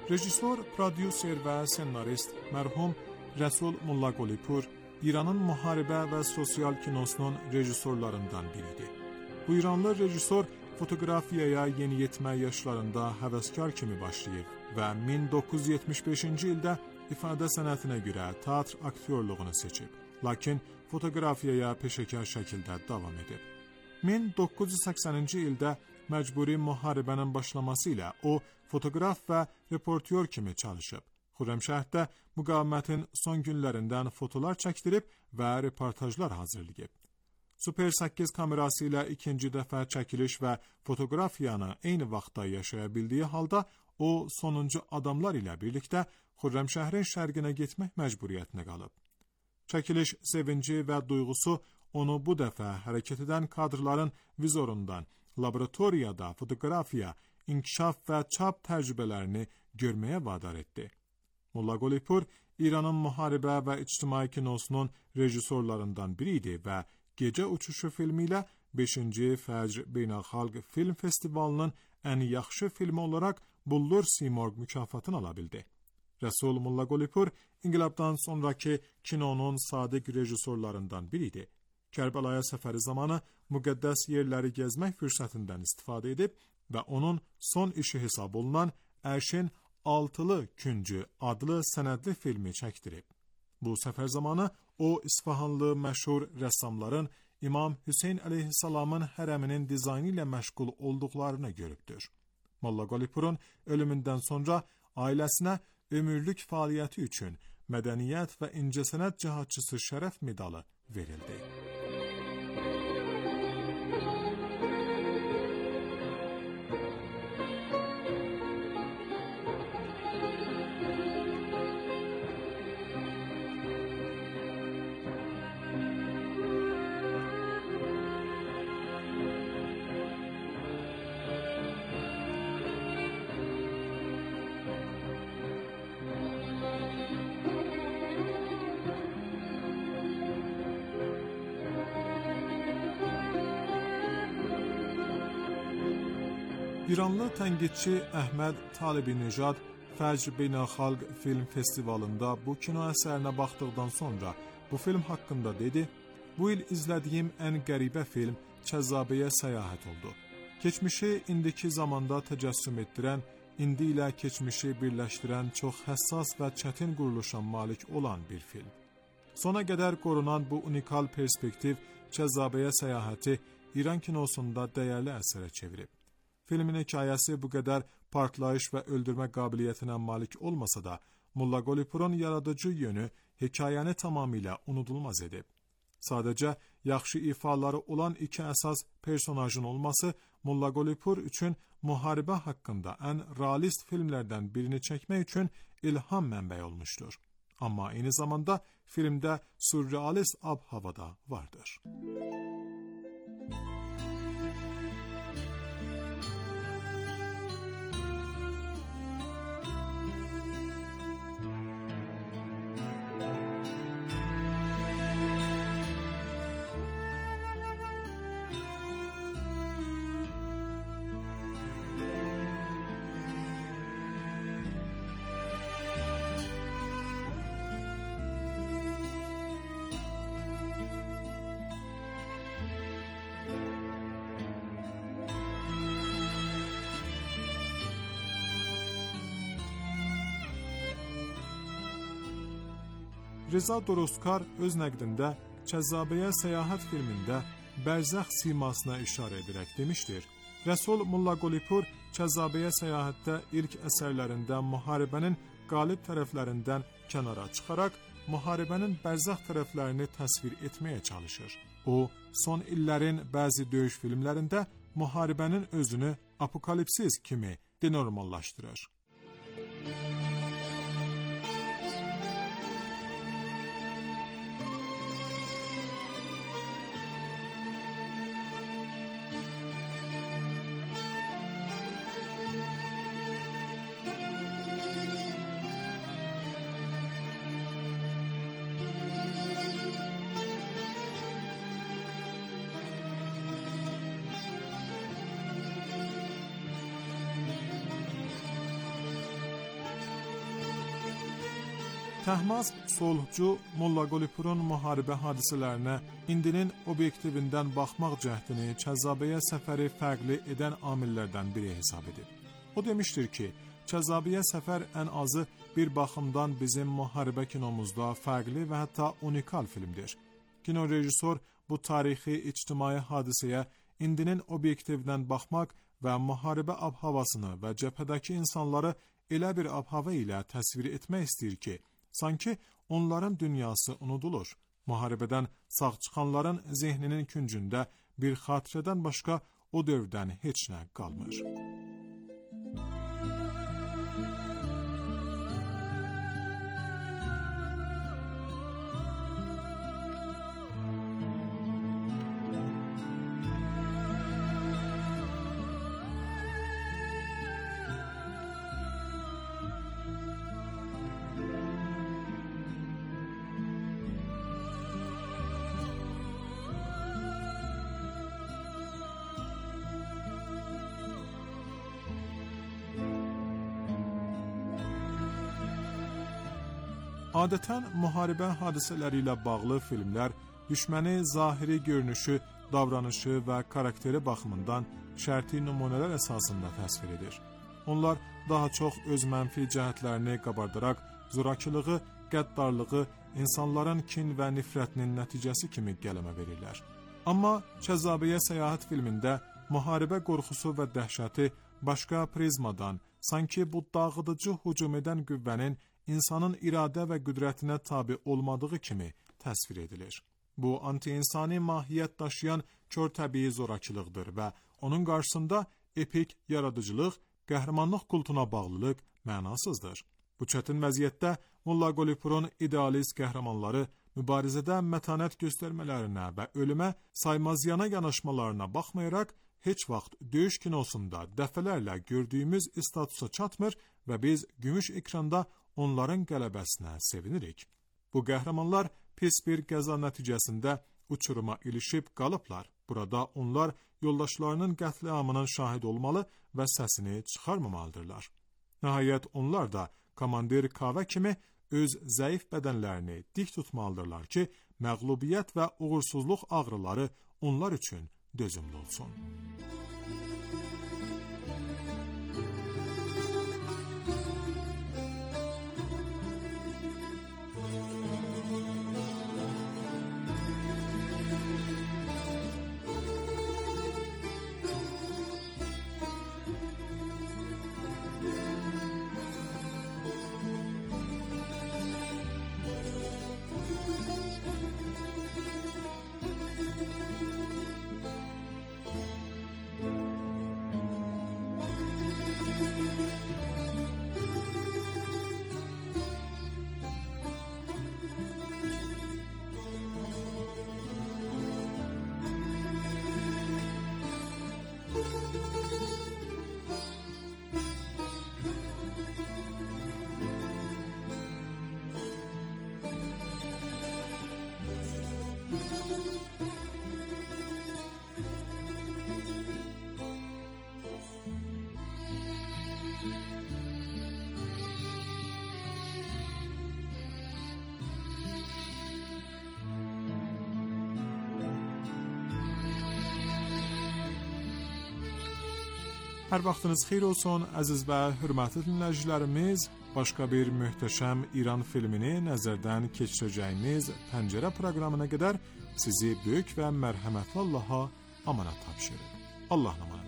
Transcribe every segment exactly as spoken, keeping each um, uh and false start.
Rejissor, prodüser və senarist mərhum Rəsul Molla Qulipur İranın müharibə və sosial kinosunun rejissorlarından biridir. Bu İranlı rejissor fotoqrafiyaya yeniyetmə yaşlarında həvəskar kimi başlayıb və min doqquz yüz yetmiş beşinci ildə ifadə sənətinə görə teatr aktyorluğunu seçib, lakin fotoqrafiyaya peşəkar şəkildə davam edib. min doqquz yüz səksəninci ildə məcburi müharibənin başlaması ilə o fotoqraf və reportyor kimi çalışıb. Xürrəmşəhərdə müqavimətin son günlərindən fotolar çəkdirib və reportajlar hazırlayıb. Super səkkiz kamerası ilə ikinci dəfə çəkiliş və fotoqrafiyanı eyni vaxtda yaşaya bildiyi halda o sonuncu adamlar ilə birlikdə Xürrəmşəhərin şərqinə getmək məcburiyyətinə qalıb. Çəkiliş sevinci və duyğusu onu bu dəfə hərəkət edən kadrların vizorundan, laboratoriyada fotoqrafiya, inkişaf və çap təcrübələrini görməyə vadar etdi. Molla Qulipur İranın müharibə və ictimai kinosunun rejissorlarından biri idi və Gecə Uçuşu filmi ilə beşinci Fəcr Beynəlxalq Film Festivalının ən yaxşı filmi olaraq Bullur Simorq mükafatını ala bildi. Rəsul Molla Qulipur inqilabdan sonraki kinonun sadiq rejissorlarından biri idi. Kərbəlaya səfəri zamanı müqəddəs yerləri gəzmək fürsətindən istifadə edib və onun son işi hesab olunan Ərşin Altılı Küncü adlı sənədli filmi çəkdirib. Bu səfər zamanı o İsfahanlı məşhur rəssamların İmam Hüseyn əleyhissalamın hərəminin dizaynı ilə məşğul olduqlarını görübdür. Molla Qulipurun ölümündən sonra ailəsinə ömürlük fəaliyyəti üçün mədəniyyət və incəsənət cihatçısı şərəf medalı verildi. İranlı tənqidçi Əhməd Talibi-Nejad Fəcr Beynəlxalq Film Festivalında bu kino əsərinə baxdıqdan sonra bu film haqqında dedi: "Bu il izlədiyim ən qəribə film Kəzzabəyə səyahət oldu. Keçmişi indiki zamanda təcəssüm etdirən, indi ilə keçmişi birləşdirən çox həssas və çətin quruluşa malik olan bir film. Sona qədər qorunan bu unikal perspektiv Kəzzabəyə səyahəti İran kinosunda dəyərli əsərə çevirib. Filmin hekayəsi bu qədər partlayış və öldürmə qabiliyyətinə malik olmasa da, Molla Qulipurun yaradıcı yönü hekayəni tamamilə unudulmaz edib. Sadəcə yaxşı ifaları olan iki əsas personajın olması Molla Qulipur üçün müharibə haqqında ən realist filmlərdən birini çəkmək üçün ilham mənbəyi olmuşdur. Amma eyni zamanda filmdə sürrealist ab-havada vardır. Reza Dorostkar öz nəqdində Kəzzabəyə səyahət filmində bərzəx simasına işarə edərək demişdir: Rəsul Molla Qulipur Kəzzabəyə səyahətdə ilk əsərlərində müharibənin qalib tərəflərindən kənara çıxaraq müharibənin bərzəx tərəflərini təsvir etməyə çalışır. O, son illərin bəzi döyüş filmlərində müharibənin özünü apokalipsiz kimi denormallaşdırır. Təhmas Solhcu Molla Qulipurun müharibə hadisələrinə indinin obyektivindən baxmaq cəhdini Kəzzabəyə səfəri fərqli edən amillərdən biri hesab edib. O demişdir ki, Kəzzabəyə səfər ən azı bir baxımdan bizim müharibə kinomuzda fərqli və hətta unikal filmdir. Kino rejissor bu tarixi ictimai hadisəyə indinin obyektivindən baxmaq və müharibə ab-havasını və cəbhədəki insanları elə bir ab-hava ilə təsvir etmək istəyir ki, sanki onların dünyası unudulur. Müharibədən sağ çıxanların zehninin küncündə bir xatirədən başqa o dövrdən heç nə qalmır. Adətən müharibə hadisələri ilə bağlı filmlər düşməni zahiri görünüşü, davranışı və karakteri baxımından şərti nümunələr əsasında təsvir edir. Onlar daha çox öz mənfi cəhətlərini qabardaraq zorakılığı, qəddarlığı, insanların kin və nifrətinin nəticəsi kimi qələmə verirlər. Amma Kəzzabəyə səyahət filmində müharibə qorxusu və dəhşəti başqa prizmadan, sanki bu dağıdıcı hücum edən qüvvənin insanın iradə və qüdrətinə tabi olmadığı kimi təsvir edilir. Bu, anti-insani mahiyyət daşıyan kör təbii zorakılıqdır və onun qarşısında epik yaradıcılıq, qəhrəmanlıq kultuna bağlılıq mənasızdır. Bu çətin vəziyyətdə Molla Qulipurun idealist qəhrəmanları mübarizədə mətanət göstərmələrinə və ölümə saymaziyana yanaşmalarına baxmayaraq, heç vaxt döyüş kinosunda dəfələrlə gördüyümüz statusa çatmır və biz gümüş ekranda onların qələbəsinə sevinirik. Bu qəhrəmanlar pis bir qəza nəticəsində uçuruma ilişib qalıblar. Burada onlar yoldaşlarının qətliamının şahid olmalı və səsini çıxarmamalıdırlar. Nəhayət onlar da komandir Kavə kimi öz zəif bədənlərini dik tutmalıdırlar ki, məğlubiyyət və uğursuzluq ağrıları onlar üçün dözümlü olsun. Hər vaxtınız xeyir olsun, əziz və hörmətli dinləyicilərimiz. Başqa bir möhtəşəm İran filmini nəzərdən keçirəcəyimiz Pəncərə proqramına qədər sizi böyük və mərhəmətli Allaha amanat tapşırır. Allahın amanında.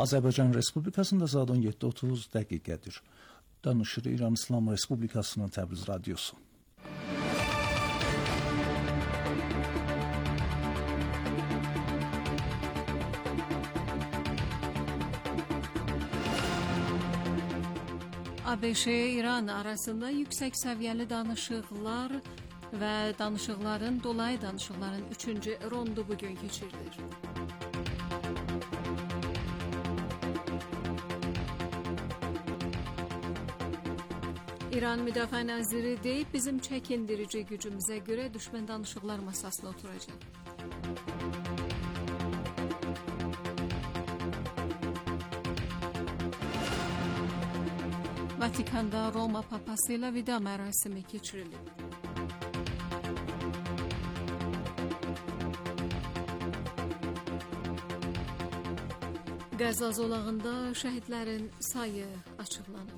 Azərbaycan Respublikasında saat on yeddi otuz dəqiqədir. Danışır İran İslam Respublikasının Təbriz radiosu. A B Ş-İran arasında yüksek seviyeli danışıqlar ve danışıqların, dolayı danışıqların üçüncü rondu bugün geçirilir. İran Müdafiə Naziri deyib, bizim çəkindirici gücümüzə görə düşmən danışıqlar masasına oturacaq. Vatikan'da Roma papasıyla vida mərasimi keçirilib. Qəzza zolağında şəhidlərin sayı açıqlanıb.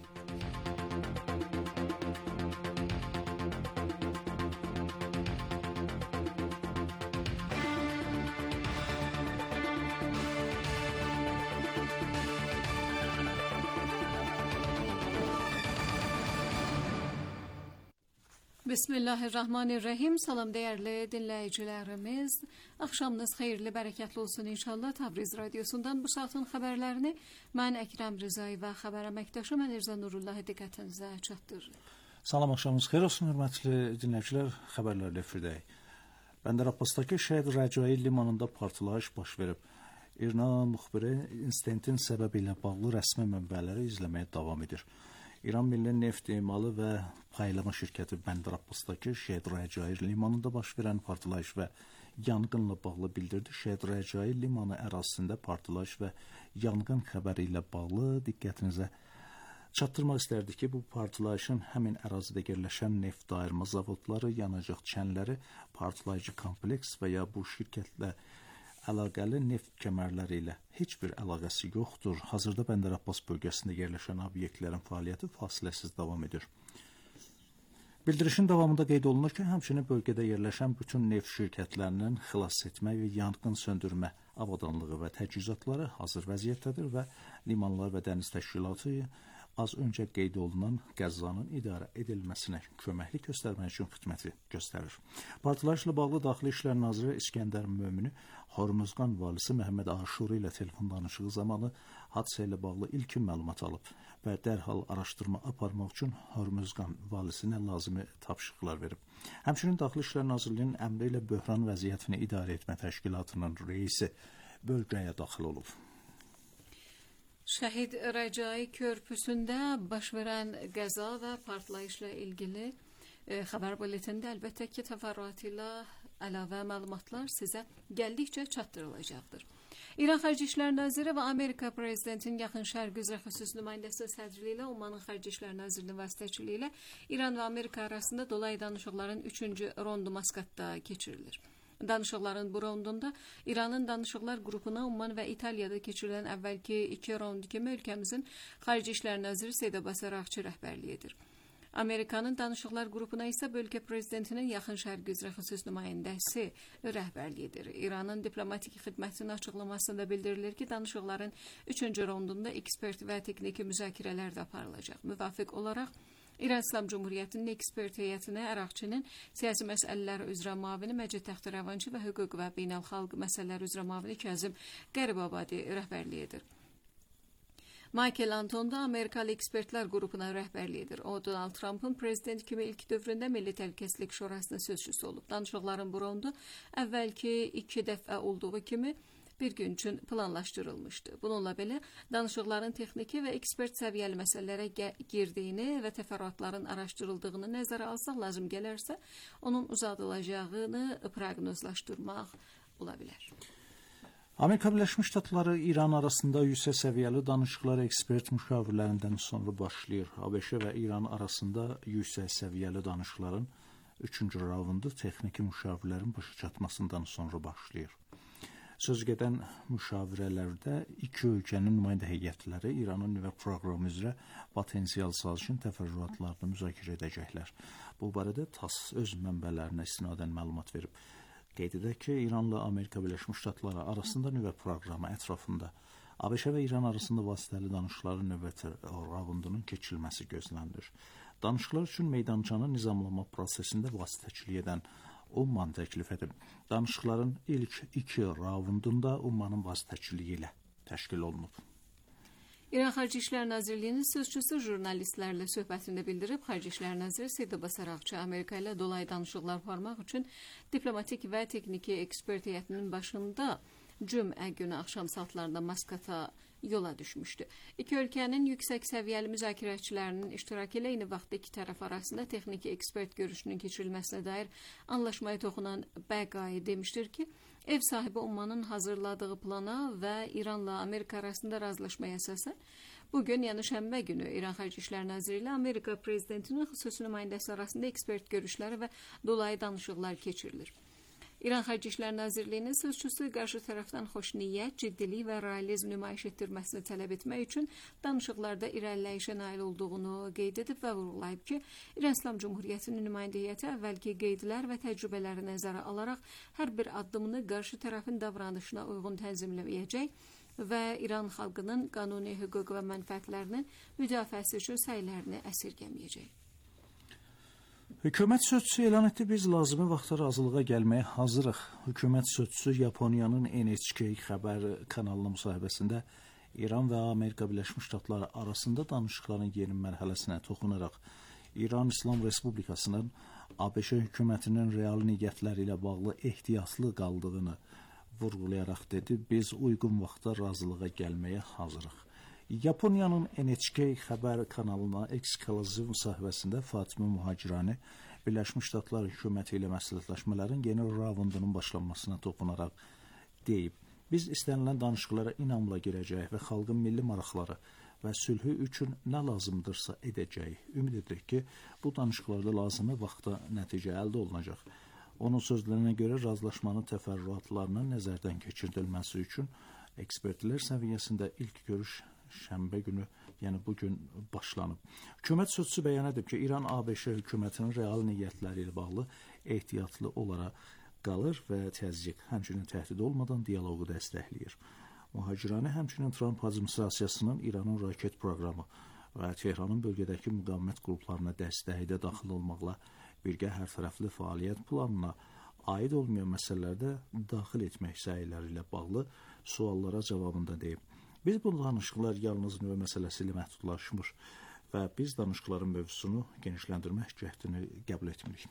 Bismillahirrahmanirrahim. Salam değerli dinləyicilərimiz. Axşamınız xeyirli, bərəkətli olsun inşallah. Təbriz radiosundan bu saatin xəbərlərini mən Əkrəm Rızay və xəbər əməkdaşım Əlirza Nurullahi diqqətinizə çatdırır. Salam, axşamınız xeyir olsun hörmətli dinləyicilər. Xəbərlərlə efirdəyik. Bəndər Abbasdakı Şəhid Rəcai limanında partlayış baş verib. İRNA müxbiri insidentin səbəbi ilə bağlı rəsmi mənbələri izləməyə davam edir. İran Milli Neft Emalı və Paylama şirkəti Bəndər Abbasdakı Şəhid Rəcai limanında baş verən partlayış və yanğınla bağlı bildirdi. Şəhid Rəcai limanı ərazisində partlayış və yanğın xəbəri ilə bağlı diqqətinizə çatdırmaq istərdik ki, bu partlayışın həmin ərazidə yerləşən neft ayırma zavodları, yanacaq çənləri, partlayıcı kompleks və ya bu şirkətlə əlaqəli neft kəmərləri ilə heç bir əlaqəsi yoxdur. Hazırda Bəndər Abbas bölgəsində yerləşən obyektlərin fəaliyyəti fasiləsiz davam edir. Bildirişin davamında qeyd olunur ki, həmçinin bölgədə yerləşən bütün neft şirkətlərinin xilas etmə və yanğın söndürmə avadanlığı və təchizatları hazır vəziyyətdədir və limanlar və dəniz təşkilatı az öncə qeyd olunan qəzzanın idarə edilməsinə köməklik göstərmək üçün xidməti göstərir. Partlayışla bağlı Daxili İşlər Naziri İskəndər Mömini Hormuzqan valisi Məhəmməd Aşuri ilə telefon danışığı zamanı hadisə ilə bağlı ilkin məlumat alıb və dərhal araşdırma aparmaq üçün Hormuzqan valisinə lazımi tapşırıqlar verib. Həmçinin Daxili İşlər Nazirliyinin əmri ilə böhran vəziyyətini idarə etmə təşkilatının reisi bölgəyə daxil olub. Şəhid Rəcai körpüsündə baş verən qəza və partlayışla ilgili e, xəbər bulletində əlbəttə ki, təfərrüatı ilə əlavə məlumatlar sizə gəldikcə çatdırılacaqdır. İran Xarici İşlər Naziri və Amerika Prezidentinin Yaxın Şərq üzrə xüsusi nümayəndəsi sədrliyi ilə Omanın Xarici İşlər Nazirinin vasitəçiliyi ilə İran və Amerika arasında dolayı danışıqların üçüncü rondu Maskatda keçirilir. Danışıqların bu rondunda İranın danışıqlar qrupuna Umman və İtaliyada keçirilən əvvəlki iki rond kimi ölkəmizin Xarici İşlər Naziri Seyid Abbas Araqçı rəhbərliyi edir. Amerikanın danışıqlar qrupuna isə bölgə prezidentinin Yaxın Şərq üzrə xüsusi nümayəndəsi rəhbərliyi edir. İranın diplomatik xidmətinin açıqlamasında bildirilir ki, danışıqların üçüncü rondunda ekspert və texniki müzakirələr də aparılacaq. Müvafiq olaraq İran İslam Cumhuriyyətinin ekspert heyətinə Əraqçının siyasi məsələlər üzrə müavini Məcid Təxtirəvançı və hüquq və beynəlxalq məsələlər üzrə müavini Kazım Qəribabadi rəhbərliyi edir. Michael Anton da Amerikalı ekspertlər qrupuna rəhbərlik edir. O, Donald Trump'ın prezident kimi ilk dövründə Milli Təhlükəsizlik Şurasının sözçüsü olub. Danışıqların bu raundu əvvəlki iki dəfə olduğu kimi bir gün üçün planlaşdırılmışdı. Bununla belə danışıqların texniki və ekspert səviyyəli məsələlərə girdiyini və təfərrüatların araşdırıldığını nəzərə alsaq lazım gələrsə, onun uzadılacağını proqnozlaşdırmaq ola bilər. Amerika Birləşmiş Ştatları İran arasında yüksək səviyyəli danışıqlar ekspert müşavirlərindən sonra başlayır. A B Ş və İran arasında yüksək səviyyəli danışıqların üçüncü raundu texniki müşavirlərin başa çatmasından sonra başlayır. Söz gedən müşavirələrdə iki ölkənin nümayəndə heyətləri İranın nüvə proqramı üzrə potensial sazişin təfərrüatlarını müzakirə edəcəklər. Bu barədə TASS öz mənbələrinə istinadən məlumat verib. Qeyd edək ki, İranla Amerika Birləşmiş Ştatları arasında nüvə proqramı ətrafında ABŞ və İran arasında vasitəli danışıqların növbəti raundunun keçirilməsi gözlənilir. Danışıqlar üçün meydançanı nizamlama prosesində vasitəçilik edən Umman təklif edib. Danışıqların ilk iki raundunda Ummanın vasitəçiliyi ilə təşkil olunub. İran Xarici İşlər Nazirliyinin sözçüsü jurnalistlərlə söhbətində bildirib, Xarici İşlər Naziri Seyid Abbas Araqçı Amerika ilə dolayı danışıqlar aparmaq üçün diplomatik və texniki ekspert heyətinin başında cümə günü axşam saatlarında Maskata yola düşmüşdü. İki ölkənin yüksək səviyyəli müzakirəçilərinin iştirakı ilə eyni vaxtda iki tərəf arasında texniki ekspert görüşünün keçirilməsinə dair anlaşmaya toxunan Bəqai demişdir ki, ev sahibi Ummanın hazırladığı plana və İranla Amerika arasında razılaşmaya əsasən bugün, yəni şənbə günü İran Xarici İşlər Naziri ilə Amerika prezidentinin xüsusi nümayəndəsi arasında ekspert görüşləri və dolayı danışıqlar keçirilir. İran Xarici İşlər Nazirliyinin sözçüsü qarşı tərəfdən xoşniyyət, ciddilik və realizm nümayiş etdirməsini tələb etmək üçün danışıqlarda irəliləyişə nail olduğunu qeyd edib və vurğulayıb ki, İran İslam Cumhuriyyətinin nümayəndə heyəti əvvəlki qeydlər və təcrübələri nəzərə alaraq hər bir addımını qarşı tərəfin davranışına uyğun tənzimləməyəcək və İran xalqının qanuni hüquq və mənfəətlərinin müdafiəsi üçün səylərini əsirgəməyəcək. Hökumət sözçüsü elan etdi, biz lazımi vaxtda razılığa gəlməyə hazırıq. Hökumət sözçüsü Yaponiyanın N H K xəbər kanalının müsahibəsində İran və Amerika Birləşmiş Ştatları arasında danışıqların yeni mərhələsinə toxunaraq İran İslam Respublikasının ABŞ hökumətinin real niyyətləri ilə bağlı ehtiyatlı qaldığını vurğulayaraq dedi, biz uyğun vaxtda razılığa gəlməyə hazırıq. Yaponiyanın N H K xəbər kanalına ekskluziv müsahibəsində Fatimə Muhacirani Birləşmiş Ştatlar hökuməti ilə məsləhətləşmələrin yeni raundunun başlanmasına toxunaraq deyib, biz istənilən danışıqlara inamla girəcəyik və xalqın milli maraqları və sülhü üçün nə lazımdırsa edəcəyik. Ümid edirik ki, bu danışıqlarda lazımi vaxtda nəticə əldə olunacaq. Onun sözlərinə görə razılaşmanın təfərrüatlarının nəzərdən keçirdilməsi üçün ekspertlər səviyyəsində ilk görüş şənbə günü, yəni bugün başlanıb. Hökumət sözçüsü bəyan edib ki, İran ABŞ hökumətinin real niyyətləri ilə bağlı ehtiyatlı olaraq qalır və təzyiq, həmçinin təhdid olmadan dialoqu dəstəkləyir. Muhacirani həmçinin Trump administrasiyasının İranın raket proqramı və Tehranın bölgədəki müqavimət qruplarına dəstəkdə daxil olmaqla birgə hər tərəfli fəaliyyət planına aid olmayan məsələlərdə daxil etmək səyləri ilə bağlı suallara cavabında deyib. Biz bu danışıqlar yalnız nüvə məsələsi ilə məhdudlaşmır və biz danışıqların mövzusunu genişləndirmək cəhdini qəbul etmirik.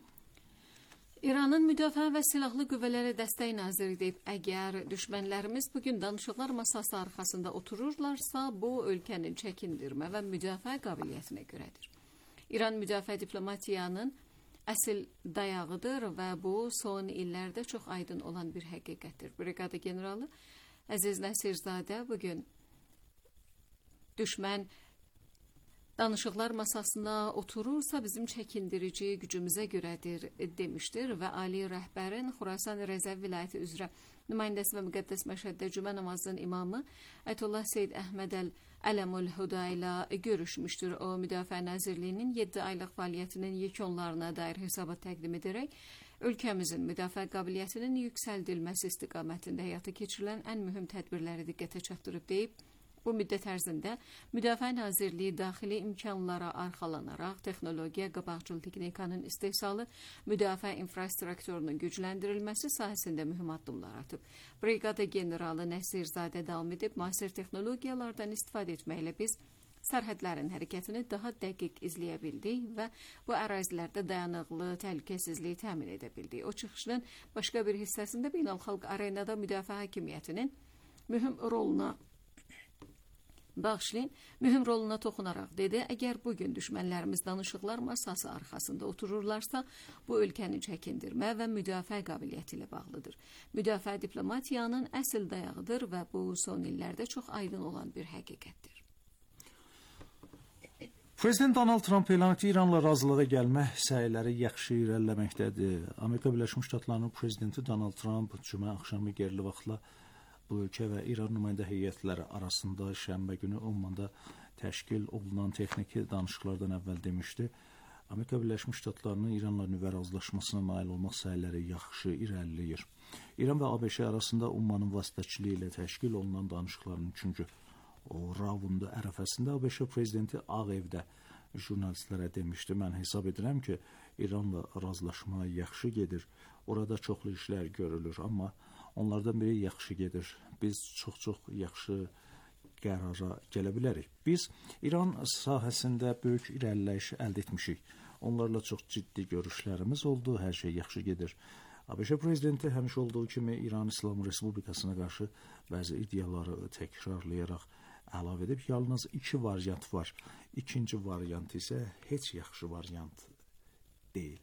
İranın Müdafiə və Silahlı Qüvvələrə Dəstək Naziri deyib, əgər düşmənlərimiz bugün danışıqlar masası arxasında otururlarsa, bu ölkənin çəkindirmə və müdafiə qabiliyyətinə görədir. İran müdafiə diplomatiyanın əsl dayağıdır və bu son illərdə çox aydın olan bir həqiqətdir. Briqada generalı Əziz Nəsirzadə bugün düşmən danışıqlar masasına oturursa bizim çəkindirici gücümüzə görədir demişdir və Ali rəhbərin Xurasan Rəzəv vilayəti üzrə nümayəndəsi və müqəddəs Məşhəddə cümə namazının imamı Əyətullah Seyyid Əhməd Əl-Ələmül Huda ilə görüşmüşdür. O, Müdafiə Nazirliyinin yeddi aylıq fəaliyyətinin yekunlarına dair hesabat təqdim edərək ölkəmizin müdafiə qabiliyyətinin yüksəldilməsi istiqamətində həyata keçirilən ən mühüm tədbirləri diqqətə çatdırıb deyib, bu müddət ərzində Müdafiə Nazirliyi daxili imkanlara arxalanaraq texnologiya, qabaqcıl texnikanın istehsalı, müdafiə infrastrukturunun gücləndirilməsi sahəsində mühüm addımlar atıb. Briqada generalı Nəsirzadə davam edib, müasir texnologiyalardan istifadə etməklə biz sərhədlərin hərəkətini daha dəqiq izləyə bildik və bu ərazilərdə dayanıqlı, təhlükəsizliyi təmin edə bildik. O çıxışının başqa bir hissəsində beynəlxalq arenada müdafiə hakimiyyətinin mühüm roluna bağışlayın, mühüm roluna toxunaraq dedi, əgər bugün düşmənlərimiz danışıqlar masası arxasında otururlarsa, bu ölkəni çəkindirmə və müdafiə qabiliyyəti ilə bağlıdır. Müdafiə diplomatiyanın əsl dayağıdır və bu son illərdə çox aydın olan bir həqiqətdir. Prezident Donald Trump elan etdi, İranla razılığa gəlmək səyləri yaxşı irəliləməkdədir. Amerika Birləşmiş Ştatlarının prezidenti Donald Trump cümə axşamı yerli vaxtla bu ölkə və İran nümayəndə heyətləri arasında şənbə günü Ummanda təşkil olunan texniki danışıqlardan əvvəl demişdi. Amerika Birləşmiş Ştatlarının İranla nüvə razılaşmasına nail olmaq səyləri yaxşı irəliləyir. İran və ABŞ arasında Ummanın vasitəçiliyi ilə təşkil olunan danışıqların üçüncü o raundu ərəfəsində ABŞ prezidenti Ağ Evdə jurnalistlərə demişdi, mən hesab edirəm ki, İranla razılaşma yaxşı gedir, orada çoxlu işlər görülür, amma onlardan biri yaxşı gedir, biz çox-çox yaxşı qərara gələ bilərik. Biz İran sahəsində böyük irəliləyiş əldə etmişik, onlarla çox ciddi görüşlərimiz oldu, hər şey yaxşı gedir. ABŞ prezidenti həmişə olduğu kimi İran İslam Respublikasına qarşı bəzi iddiaları təkrarlayaraq əlavə edib, yalnız iki variant var. İkinci variant isə heç yaxşı variant deyil.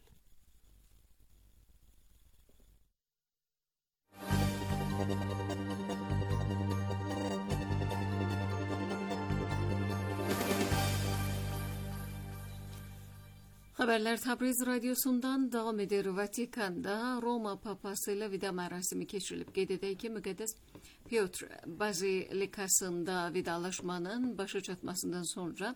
Haberler Tabriz Radyosu'ndan devam eder. Vatikan'da Roma Papası ile vida merasimi geçirilip qeyd edək ki, Müqəddəs Piotr Bazilikasında vidalaşmanın başa çatmasından sonra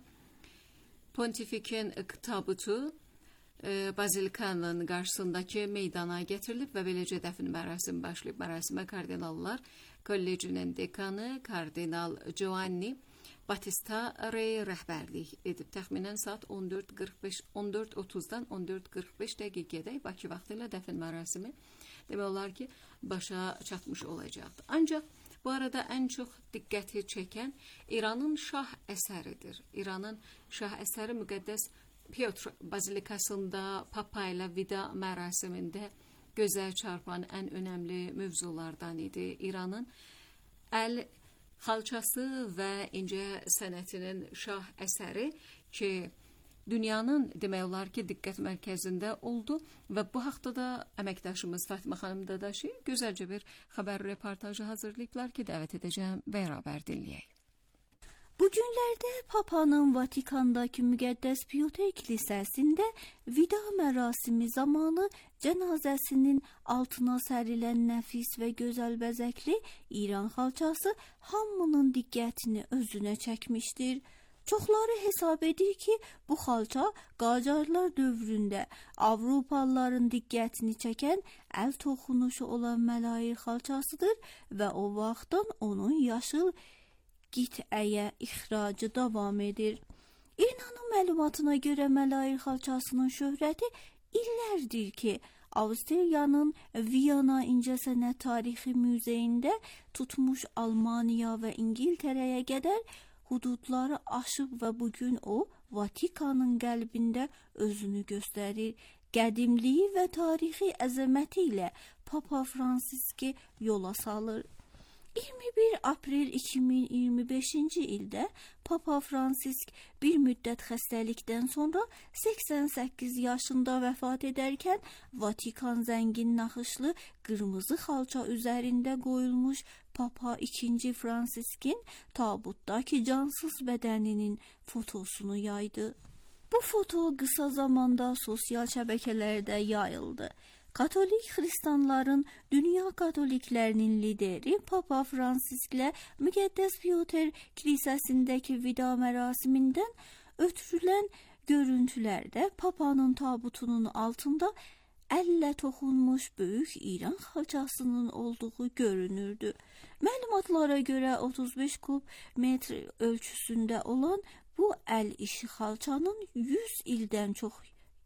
Pontifikin tabutu e, Bazilikanın qarşısındakı meydana getirilib və beləcə dəfn mərasimi başlayıb. Mərasimə kardinallar kollecinin dekanı Kardinal Giovanni Battista Rey rəhbərlik edib. Təxminən saat on dörd qırx beş on dörd otuzdan on dörd qırx beş dəqiqədə Bakı vaxtı ilə dəfn mərasimi demək olar ki, başa çatmış olacaqdır. Ancaq bu arada ən çox diqqəti çəkən İranın şah əsəridir. İranın şah əsəri Müqəddəs Piotr Bazilikasında Papa ilə vida mərasimində gözə çarpan ən önəmli mövzulardan idi. İranın əl xalçası və incə sənətinin şah əsəri ki, dünyanın demək olar ki, diqqət mərkəzində oldu və bu haqda da əməkdaşımız Fatimə xanım Dadaşi gözəlcə bir xəbər reportajı hazırlayıblar ki, dəvət edəcəm, bərabər dinləyək. Bu günlərdə Papanın Vatikandakı Müqəddəs Piotr Kilsəsində vida mərasimi zamanı cənazəsinin altına sərilən nəfis və gözəl bəzəkli İran xalçası hamının diqqətini özünə çəkmişdir. Çoxları hesab edir ki, bu xalça Qacarlar dövründə Avropalıların diqqətini çəkən əl toxunuşu olan Məlair xalçasıdır və o vaxtdan onun yaşıl qitəyə ixracı davam edir. İranın məlumatına görə Məlair xalçasının şöhrəti illərdir ki, Avstriyanın Viyana İncəsənət Tarixi Muzeyində tutmuş Almaniya və İngiltərəyə qədər hududları aşıb və bugün o, Vatikanın qəlbində özünü göstərir. Qədimliyi və tarixi əzəməti ilə Papa Fransiski yola salır. iyirmi bir aprel iki min iyirmi beşinci ildə Papa Fransisk bir müddət xəstəlikdən sonra səksən səkkiz yaşında vəfat edərkən Vatikan zəngin naxışlı qırmızı xalça üzərində qoyulmuş Papa ikinci Fransiskin tabutdakı cansız bədəninin fotosunu yaydı. Bu foto qısa zamanda sosial şəbəkələrdə yayıldı. Katolik Hristiyanların dünya katoliklərinin lideri Papa Fransisklə Müqəddəs Piotr Kilsəsindəki vida mərasimindən ötürülən görüntülərdə Papanın tabutunun altında əllə toxunmuş böyük İran xalçasının olduğu görünürdü. Məlumatlara görə otuz beş kub metr ölçüsündə olan bu əl işi xalçanın yüz ildən çox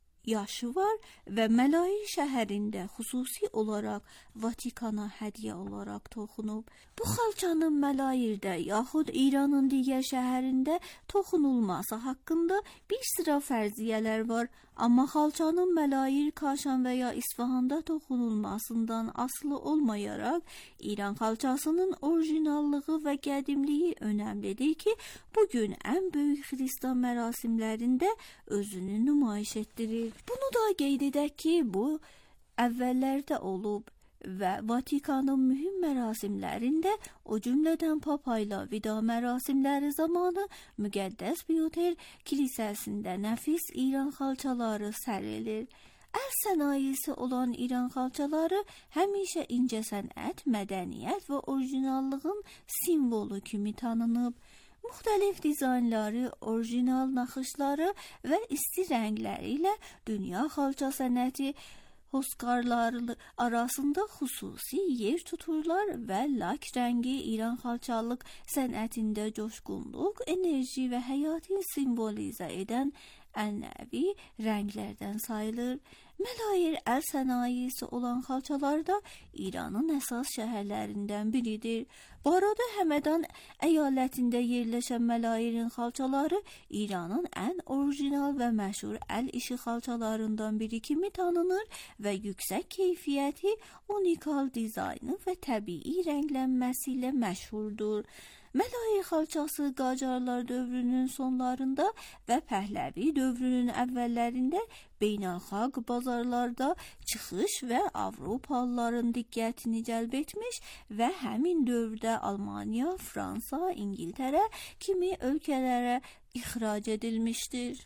yaşı var və Məlair şəhərində xüsusi olaraq Vatikana hədiyyə olaraq toxunub. Bu xalçanın Məlairdə yaxud İranın digər şəhərində toxunulması haqqında bir sıra fərziyyələr var, amma xalçanın Məlair, Kaşan və ya İsfahanda toxunulmasından asılı olmayaraq İran xalçasının orijinallığı və qədimliyi önəmlidir ki, bugün ən böyük Xristian mərasimlərində özünü nümayiş etdirir. Bunu da qeyd edək ki, bu əvvəllərdə olub və Vatikanın mühüm mərasimlərində, o cümlədən Papa ilə vida mərasimləri zamanı Müqəddəs Piotr Kilsəsində nəfis İran xalçaları sərilir. Əl sənayesi olan İran xalçaları həmişə incəsənət, mədəniyyət və orijinallığın simvolu kimi tanınıb. Müxtəlif dizaynları, orijinal naxışları və isti rəngləri ilə dünya xalça sənəti Oskarları arasında xüsusi yer tuturlar və lak rəngi İran xalçalıq sənətində coşqunluq, enerji və həyatı simvolizə edən ənənəvi rənglərdən sayılır. Məlayir əl sənayesi olan xalçalar da İranın əsas şəhərlərindən biridir. Bu arada Həmədan əyalətində yerləşən Məlayirin xalçaları İranın ən orijinal və məşhur əl işi xalçalarından biri kimi tanınır və yüksək keyfiyyəti, unikal dizaynı və təbii rənglənməsi ilə məşhurdur. Məlayir xalçası Qacarlar dövrünün sonlarında və Pəhləvi dövrünün əvvəllərində beynəlxalq bazarlarda çıxış və Avropalıların diqqətini cəlb etmiş və həmin dövrdə Almaniya, Fransa, İngiltərə kimi ölkələrə ixrac edilmişdir.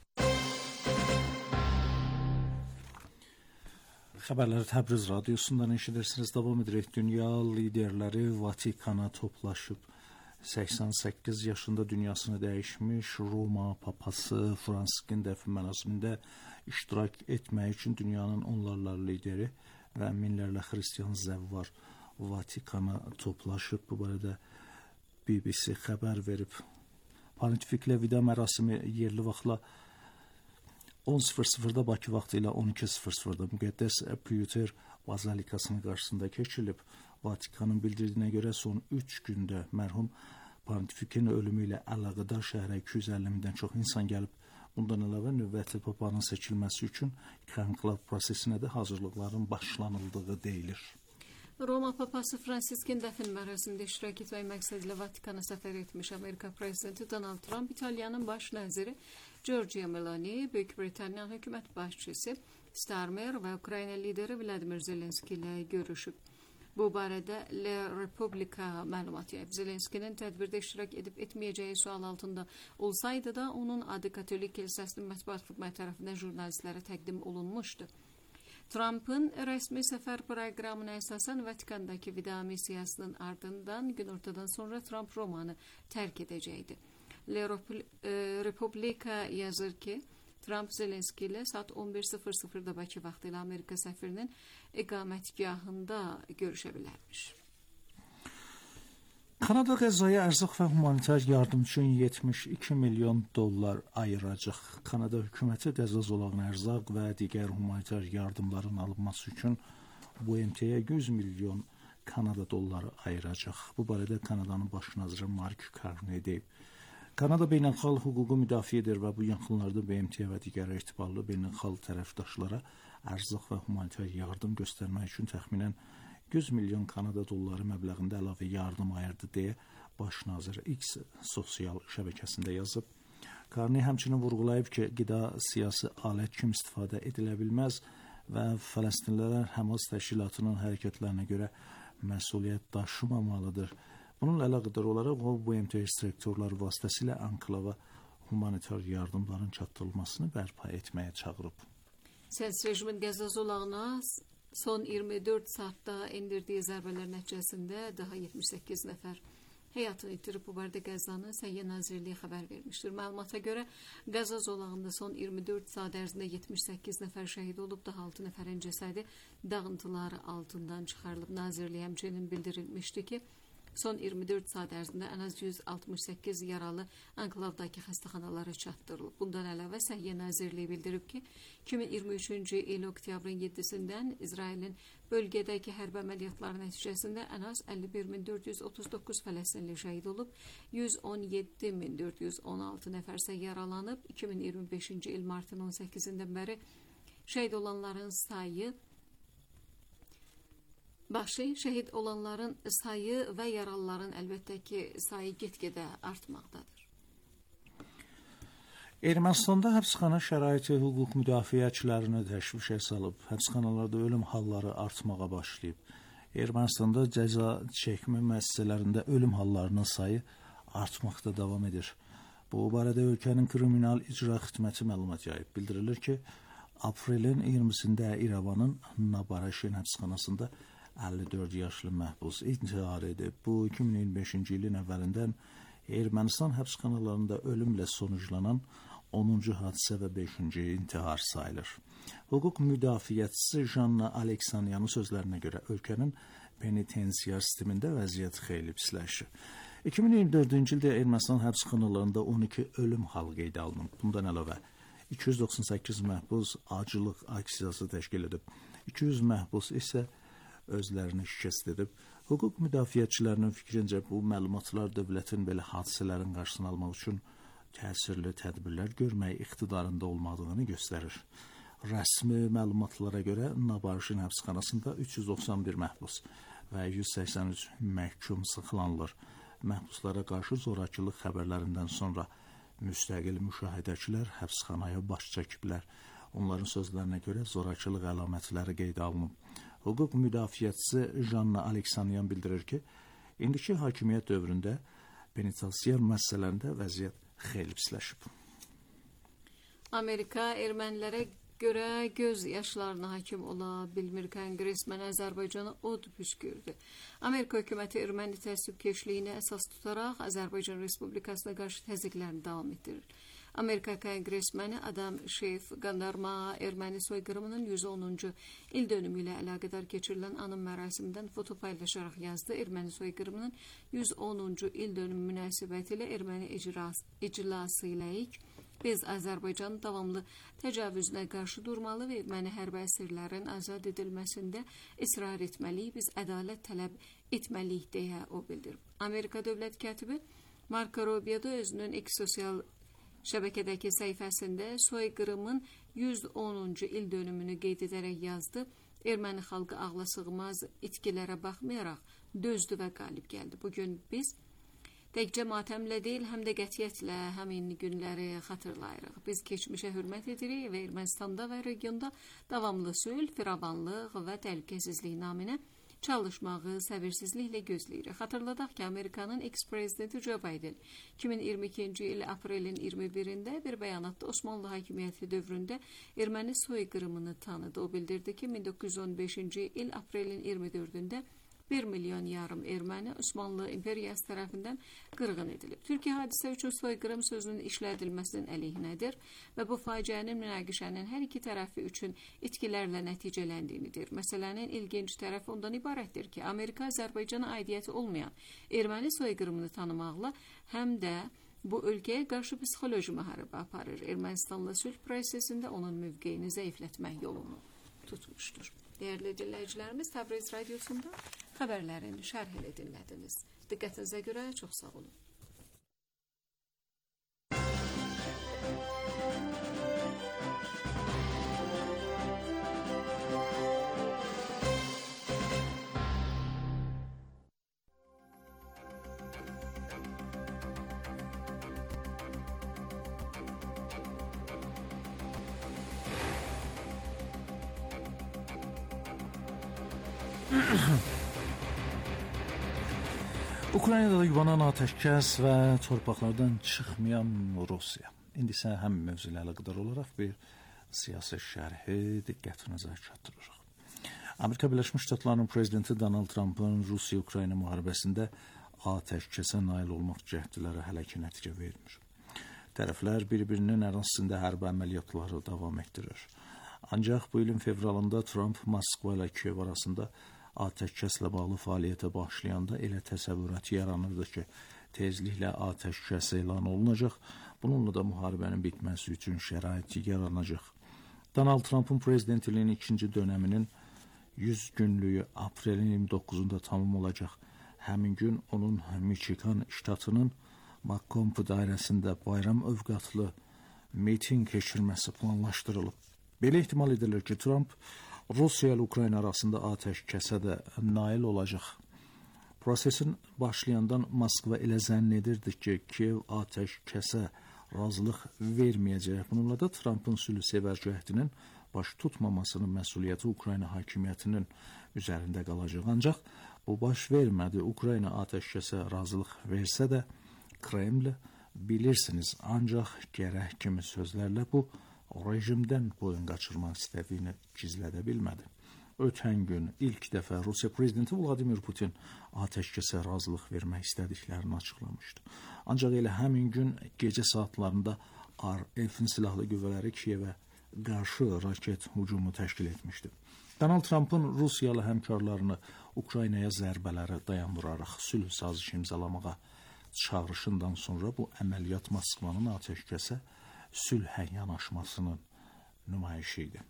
Xəbərləri Təbriz radiosundan eşidirsiniz. Davam edirik. Dünya liderləri Vatikana toplaşıb. səksən səkkiz yaşında dünyasını dəyişmiş Roma papası Fransiskın dəfn mərasimində iştirak etmək üçün dünyanın onlarla lideri və minlərlə xristian zəvvar Vatikana toplaşıb. Bu barədə B B C xəbər verib. Pontifiklə vida mərasimi yerli vaxtla on sıfır sıfırda Bakı vaxtı ilə on iki sıfır sıfırda Müqəddəs Pyotr bazilikasının qarşısında keçirilib. Vatikanın bildirdiyinə görə son üç gündə mərhum Pontifikin ölümü ilə əlaqədar şəhərə iki yüz əlli mindən çox insan gəlib. Bundan əlavə növbəti papanın seçilməsi üçün konklav prosesinə də hazırlıqların başlanıldığı deyilir. Roma papası Fransiskın dəfn mərasimində iştirak etmək məqsədilə Vatikana səfər etmiş Amerika prezidenti Donald Trump, İtaliyanın baş naziri Giorgia Meloni, Böyük Britaniyanın hökumət başçısı Starmer və Ukrayna lideri Vladimir Zelenski ilə görüşüb. Bu barədə Le Republika məlumat yayıb. Zelenskinin tədbirdə iştirak edib etməyəcəyi sual altında olsaydı da onun adı Katolik Kilsəsinin mətbuat xidməti tərəfindən jurnalistlərə təqdim olunmuşdu. Trump'ın rəsmi səfər proqramına əsasən Vatikandakı vida missiyasının ardından günortadan sonra Trump Romanı tərk edəcəkdi. Le Republika yazır ki, Trump Zelenski ilə saat on bir sıfır sıfırda Bakı vaxtı ilə Amerika səfirinin iqamətgahında görüşə bilərmiş. Kanada Qəzzaya ərzaq və humanitar yardım üçün yetmiş iki milyon dollar ayıracaq. Kanada hökuməti Qəzza zolağına ərzaq və digər humanitar yardımların alınması üçün B M T-yə yüz milyon Kanada dolları ayıracaq. Bu barədə Kanadanın baş naziri Mark Carney deyib. Kanada beynəlxalq hüququ müdafiə edir və bu yaxınlarda B M T və digər etibarlı beynəlxalq tərəfdaşlara ərzaq və humanitar yardım göstərmək üçün təxminən yüz milyon Kanada dolları məbləğində əlavə yardım ayırdı deyə baş nazir X sosial şəbəkəsində yazıb. Carney həmçinin vurğulayıb ki, qida siyasi alət kimi istifadə edilə bilməz və Fələstinlilər Həmas təşkilatının hərəkətlərinə görə məsuliyyət daşımamalıdır. Bununla əlaqədar olaraq o B M T sektorları vasitəsilə anklava humanitar yardımların çatdırılmasını bərpa etməyə çağırıb. Siyasi rejimin Qəzza zolağına son iyirmi dörd saatda endirdiyi zərbələr nəticəsində daha yetmiş səkkiz nəfər həyatını itirib. Bu barədə Qəzzanın Səhiyyə Nazirliyi xəbər vermişdir. Məlumata görə Qəzza zolağında son iyirmi dörd saat ərzində yetmiş səkkiz nəfər şəhid olub, daha altı nəfərin cəsədi dağıntıları altından çıxarılıb. Nazirliyi həmçinin bildirilmişdi ki, son iyirmi dörd saat ərzində ən az yüz altmış səkkiz yaralı anklavdakı xəstəxanalara çatdırılıb. Bundan əlavə Səhiyyə Nazirliyi bildirib ki, iki min iyirmi üçüncü il oktyabrın yeddisindən İsrailin bölgədəki hərbi əməliyyatları nəticəsində ən az əlli bir min dörd yüz otuz doqquz fələstinli şəhid olub, yüz on yeddi min dörd yüz on altı nəfər isə yaralanıb. iki min iyirmi beşinci il martın on səkkizindən bəri şəhid olanların sayı Başı, şəhid olanların sayı və yaralıların əlbəttə ki, sayı get-gedə artmaqdadır. Ermənistanda həbsxana şəraiti hüquq müdafiəçilərini təşvişə salıb. Həbsxanalarda ölüm halları artmağa başlayıb. Ermənistanda cəza çəkmə müəssisələrində ölüm hallarının sayı artmaqda davam edir. Bu barədə ölkənin kriminal icra xidməti məlumat yayıb. Bildirilir ki, aprelin iyirmisində İrəvanın Nabaraşin həbsxanasında əlli dörd yaşlı məhbus intihar edib. Bu iki min iyirmi beşinci ilin əvvəlindən Ermənistan həbsxanalarında ölümlə sonuclanan onuncu hadisə və beşinci intihar sayılır. Hüquq müdafiəçisi Janna Aleksanyanın sözlərinə görə ölkənin penitensiar sistemində vəziyyət xeyli pisləşir. iki min iyirmi dördüncü ildə Ermənistan həbsxanalarında on iki ölüm halı qeydə alınıb. Bundan əlavə iki yüz doxsan səkkiz məhbus acılıq aksiyası təşkil edib. iki yüz məhbus isə özlərini şikəst edib. Hüquq müdafiəçilərinin fikrincə bu məlumatlar dövlətin belə hadisələrin qarşısını almaq üçün təsirli tədbirlər görmək iqtidarında olmadığını göstərir. Rəsmi məlumatlara görə Nabarışin həbsxanasında üç yüz doxsan bir məhbus və yüz səksən üç məhkum saxlanılır. Məhbuslara qarşı zorakılıq xəbərlərindən sonra müstəqil müşahidəçilər həbsxanaya baş çəkiblər. Onların sözlərinə görə zorakılıq əlamətləri qeydə alınıb. Hüquq müdafiəçisi Janna Aleksanyan bildirir ki, indiki hakimiyyət dövründə penitensiar müəssisələrində vəziyyət xeyli pisləşib. Amerika ermənilərə görə göz yaşlarına hakim ola bilmir. Konqresmen Azərbaycana od püskürdü. Amerika hökuməti erməni təəssübkeşliyini əsas tutaraq Azərbaycan Respublikasına qarşı təzyiqlərini davam etdirir. Amerika konqresmeni Adam Schiff qandarma erməni soyqırımının yüz onuncu il dönümü ilə əlaqədar keçirilən anım mərasimindən foto paylaşaraq yazdı. Erməni soyqırımının yüz onuncu il dönümü münasibətilə erməni icrası, iclası iləyik. Biz Azərbaycanın davamlı təcavüzünə qarşı durmalı və erməni hərbi əsirlərin azad edilməsində israr etməliyik. Biz ədalət tələb etməliyik deyə o bildirib. Amerika dövlət katibi Marco Rubio da özünün X sosial şəbəkədəki səhifəsində soyqırımın yüz onuncu il dönümünü qeyd edərək yazdı. Erməni xalqı ağla sığmaz itkilərə baxmayaraq dözdü və qalib gəldi. Bugün biz təkcə matəmlə deyil, həm də qətiyyətlə həmin günləri xatırlayırıq. Biz keçmişə hörmət edirik və Ermənistanda və regionda davamlı sülh, firavanlıq və təhlükəsizlik naminə çalışmağı səbirsizliklə gözləyirik. Xatırladaq ki, Amerikanın eks-prezidenti Joe Biden iki min iyirmi ikinci il aprelin iyirmi birində bir bəyanatda Osmanlı hakimiyyəti dövründə erməni soyqırımını tanıdı. O bildirdi ki, min doqquz yüz on beşinci il aprelin iyirmi dördündə bir milyon yarım erməni Osmanlı imperiyası tərəfindən qırğın edilib. Türkiyə hadisə üçün soyqırım sözünün işlədilməsinin əleyhinədir və bu faciənin münaqişənin hər iki tərəfi üçün itkilərlə nəticələndiyinidir. Məsələnin ilginc tərəfi ondan ibarətdir ki, Amerika Azərbaycana aidiyyəti olmayan erməni soyqırımını tanımaqla həm də bu ölkəyə qarşı psixoloji müharibə aparır. Ermənistanla sülh prosesində onun mövqeyini zəiflətmək yolunu tutmuşdur. Değerli dinləyicilərimiz, Təbriz Radiosunda xəbərlərin şərhini dinlədiniz. Diqqətinizə görə çox sağ olun. Ukraynada yuvanan atəşkəs və torpaqlardan çıxmayan Rusiya. İndi isə həm mövzularla əlaqədar olaraq bir siyasi şərhi diqqətinizə çatdırırıq. Amerika Birləşmiş Ştatlarının prezidenti Donald Trump'ın Rusiya-Ukrayna müharibəsində atəşkəsə nail olmaq cəhdləri hələ ki nəticə vermir. Tərəflər bir-birinin ərazisində hərbi əməliyyatları davam etdirir. Ancaq bu ilin fevralında Trump Moskva ilə Kiyev arasında atəşkəslə bağlı fəaliyyətə başlayanda elə təsəvvürat yaranırdı ki, tezliklə atəşkəs elan olunacaq, bununla da müharibənin bitməsi üçün şərait yaranacaq. Donald Trump'ın prezidentliyinin ikinci dönəminin yüz günlüyü aprelin iyirmi doqquzunda tamam olacaq. Həmin gün onun Michigan ştatının Macomb dairəsində bayram övqatlı miting keçirməsi planlaşdırılıb. Belə ehtimal edilir ki, Trump Rusiya ilə Ukrayna arasında atəşkəsə də nail olacaq. Prosesin başlayandan Moskva elə zənn edirdi ki, Kiyev atəşkəsə razılıq verməyəcək. Bununla da Trump'ın sülhsevər cəhdinin baş tutmamasının məsuliyyəti Ukrayna hakimiyyətinin üzərində qalacaq. Ancaq bu baş vermədi. Ukrayna atəşkəsə razılıq versə də Kreml bilirsiniz, ancaq gərək kimi sözlərlə bu rejimdən boyun qaçırmaq istədiyini gizlədə bilmədi. ötən gün ilk dəfə Rusiya prezidenti Vladimir Putin atəşkəsə razılıq vermək istədiklərini açıqlamışdı. Ancaq elə həmin gün gecə saatlarında R F-in silahlı qüvvələri Kiyevə qarşı raket hücumu təşkil etmişdi. Donald Trump'ın Rusiyalı həmkarlarını Ukraynaya zərbələri dayandıraraq sülh sazişi imzalamağa çağırışından sonra bu əməliyyat Moskvanın atəşkəsə sülhə yanaşmasının nümayişi idi.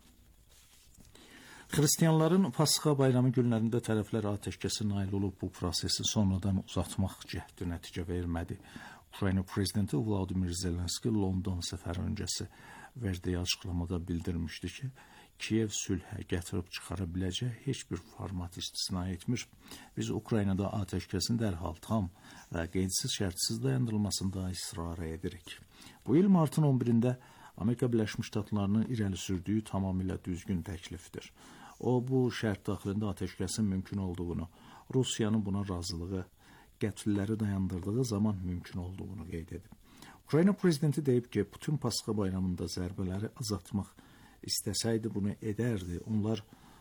Xristianların Pasxa bayramı günlərində tərəflər atəşkəsə nail olub bu prosesi sonradan uzatmaq cəhdi nəticə vermədi. Ukrayna prezidenti Vladimir Zelenski London səfəri öncəsi verdiyi açıqlamada bildirmişdi ki, Kiyev sülhə gətirib çıxara biləcək heç bir format istisna etmir. Biz Ukraynada atəşkəsin dərhal tam və qeydsiz şərtsiz dayandırılmasında israr edirik. Bu il martın on birində Amerika Birləşmiş Ştatlarının irəli sürdüyü tamamilə düzgün təklifdir. O, bu şərt daxilində atəşkəsin mümkün olduğunu, Rusiyanın buna razılığı, qətlləri dayandırdığı zaman mümkün olduğunu qeyd edib. Ukrayna prezidenti deyib ki, Putin Pasxa bayramında zərbələri azaltmaq istəsəydi bunu edərdi. Onlar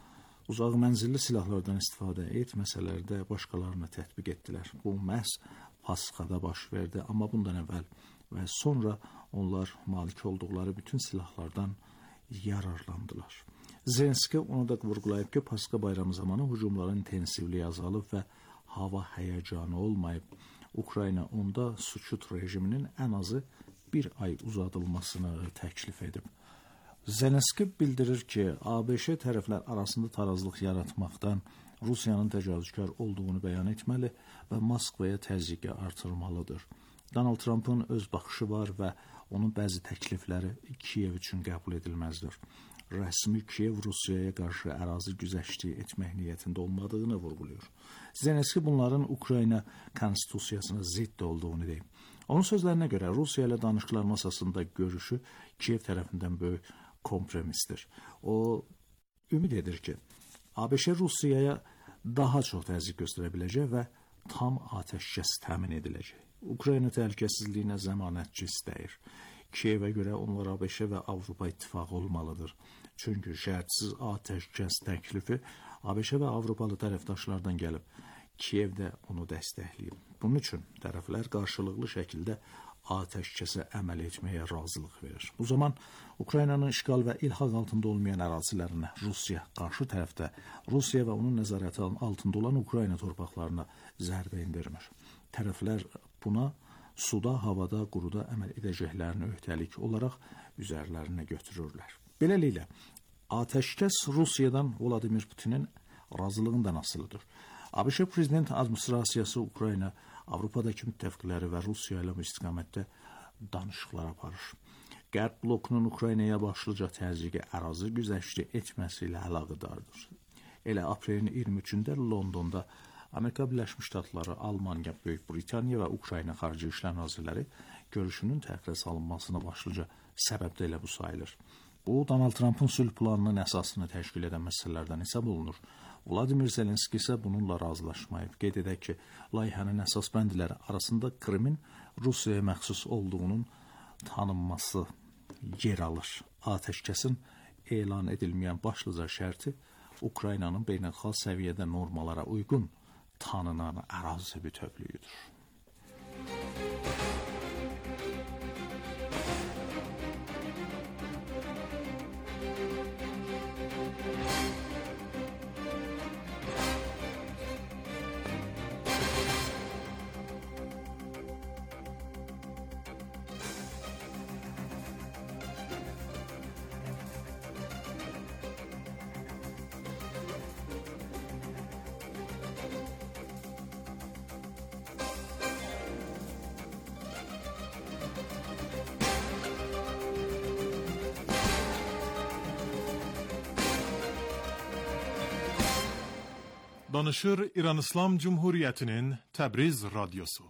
uzaq mənzilli silahlardan istifadə etməsələr də başqalarına tətbiq etdilər. Bu məhz Pasxada baş verdi, amma bundan əvvəl və sonra onlar malik olduqları bütün silahlardan yararlandılar. Zelenski onu da vurğulayıb ki, Pasxa bayramı zamanı hücumların intensivliyi azalıb və hava həyəcanı olmayıb. Ukrayna onda suçut rejiminin ən azı bir ay uzadılmasını təklif edib. Zelenski bildirir ki, A B Ş tərəflər arasında tarazlıq yaratmaqdan Rusiyanın təcavüzkar olduğunu bəyan etməli və Moskvaya təzyiqi artırmalıdır. Donald Trump'ın öz baxışı var və onun bəzi təklifləri Kiyev üçün qəbul edilməzdir. Rəsmi Kiyev Rusiyaya qarşı ərazi güzəşti etmək niyyətində olmadığını vurğulayır. Zelenski bunların Ukrayna konstitusiyasına zidd olduğunu deyib. Onun sözlərinə görə Rusiya ilə danışıqlar masasında görüşü Kiyev tərəfindən böyük kompromisdir. O ümid edir ki, A B Ş Rusiyaya daha çox təzyiq göstərə biləcək və tam atəşkəs təmin ediləcək. Ukrayna təhlükəsizliyinə zəmanətçi istəyir. Kiyevə görə onlar A B Ş və Avropa İttifaqı olmalıdır. Çünki şərtsiz atəşkəs təklifi A B Ş və Avropalı tərəfdaşlardan gəlib. Kiyev də onu dəstəkləyib. Bunun üçün tərəflər qarşılıqlı şəkildə atəşkəsə əməl etməyə razılıq verir. Bu zaman Ukraynanın işğal və ilhaq altında olmayan ərazilərinə Rusiya, qarşı tərəfdə Rusiya və onun nəzarəti altında olan Ukrayna torpaqlarına zərbə endirmir. Tərəflər buna suda, havada, quruda əməl edəcəklərini öhdəlik olaraq üzərlərinə götürürlər. Beləliklə, atəşkəs Rusiyadan Vladimir Putinin razılığından asılıdır. A B Ş prezident administrasiyası Ukrayna, Avropadakı müttəfiqləri və Rusiya ilə bu istiqamətdə danışıqlar aparır. Qərb blokunun Ukraynaya başlıca təzyiqi ərazi güzəşti etməsi ilə əlaqədardır. Elə aprelin iyirmi üçündə Londonda Amerika Birləşmiş Ştatları, Almaniya, Böyük Britaniya və Ukrayna Xarici İşlər Nazirləri görüşünün təxirə salınmasına başlıca səbəb də elə bu sayılır. Bu, Donald Trump'ın sülh planının əsasını təşkil edən məsələlərdən hesab olunur. Vladimir Zelenski isə bununla razılaşmayıb. Qeyd edək ki, layihənin əsas bəndləri arasında Krimin Rusiyaya məxsus olduğunun tanınması yer alır. Atəşkəsin elan edilməyən başlıca şərti Ukraynanın beynəlxalq səviyyədə normalara uyğun tanınan ərazi bütövlüyüdür. Danışır İran İslam Cumhuriyeti'nin Təbriz Radyosu.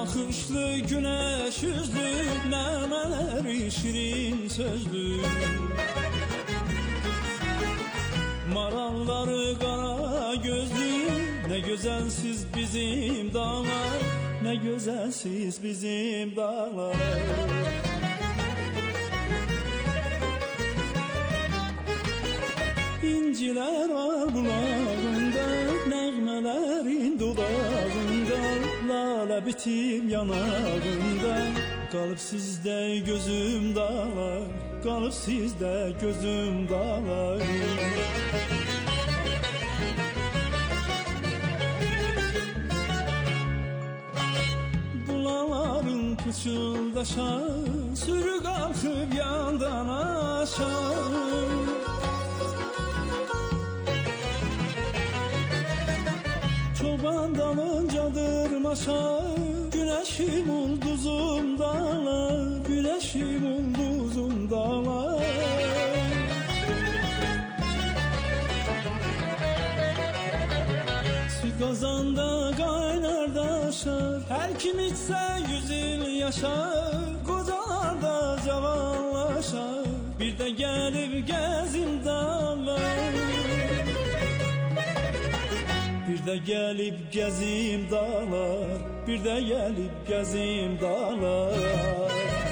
baxışlı, güneş üzlü, nəmələri şirin sözlü. Maralları qara gözlü, nə gözəlsiz bizim dağlar, nə gözəlsiz bizim dağlar. İncilər var bulağında, nəğmələrin dudağında, lalə bitim yanağında. Qalıb sizdə gözüm dağlar, qalıb sizdə gözüm dağlar. Bulaların pıçıldaşar, sürü qalxıb yandan aşağı. Çoban dalıncadır maşa, güneşim ulduzum dağlar, güneşim ulduzum dağlar. Su qazanda qaynar daşar, hər kim içsə yüz il yaşar. Qocalar da cavanlaşar, bir də gəlib gəzim dağlar. Bir də gəlib gəzim dağlar, bir də gəlib gəzim dağlar.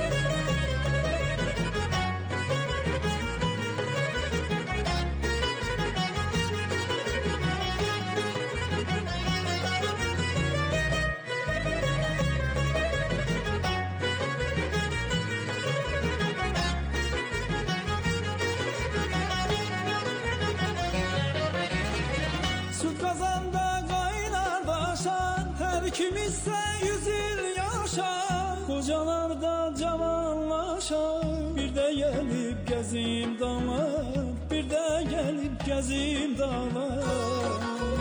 Kimizsə yüz il yaşar, qocalar da cavanlaşar. Bir də gəlib gəzim dağlar, bir də gəlib gəzim dağlar.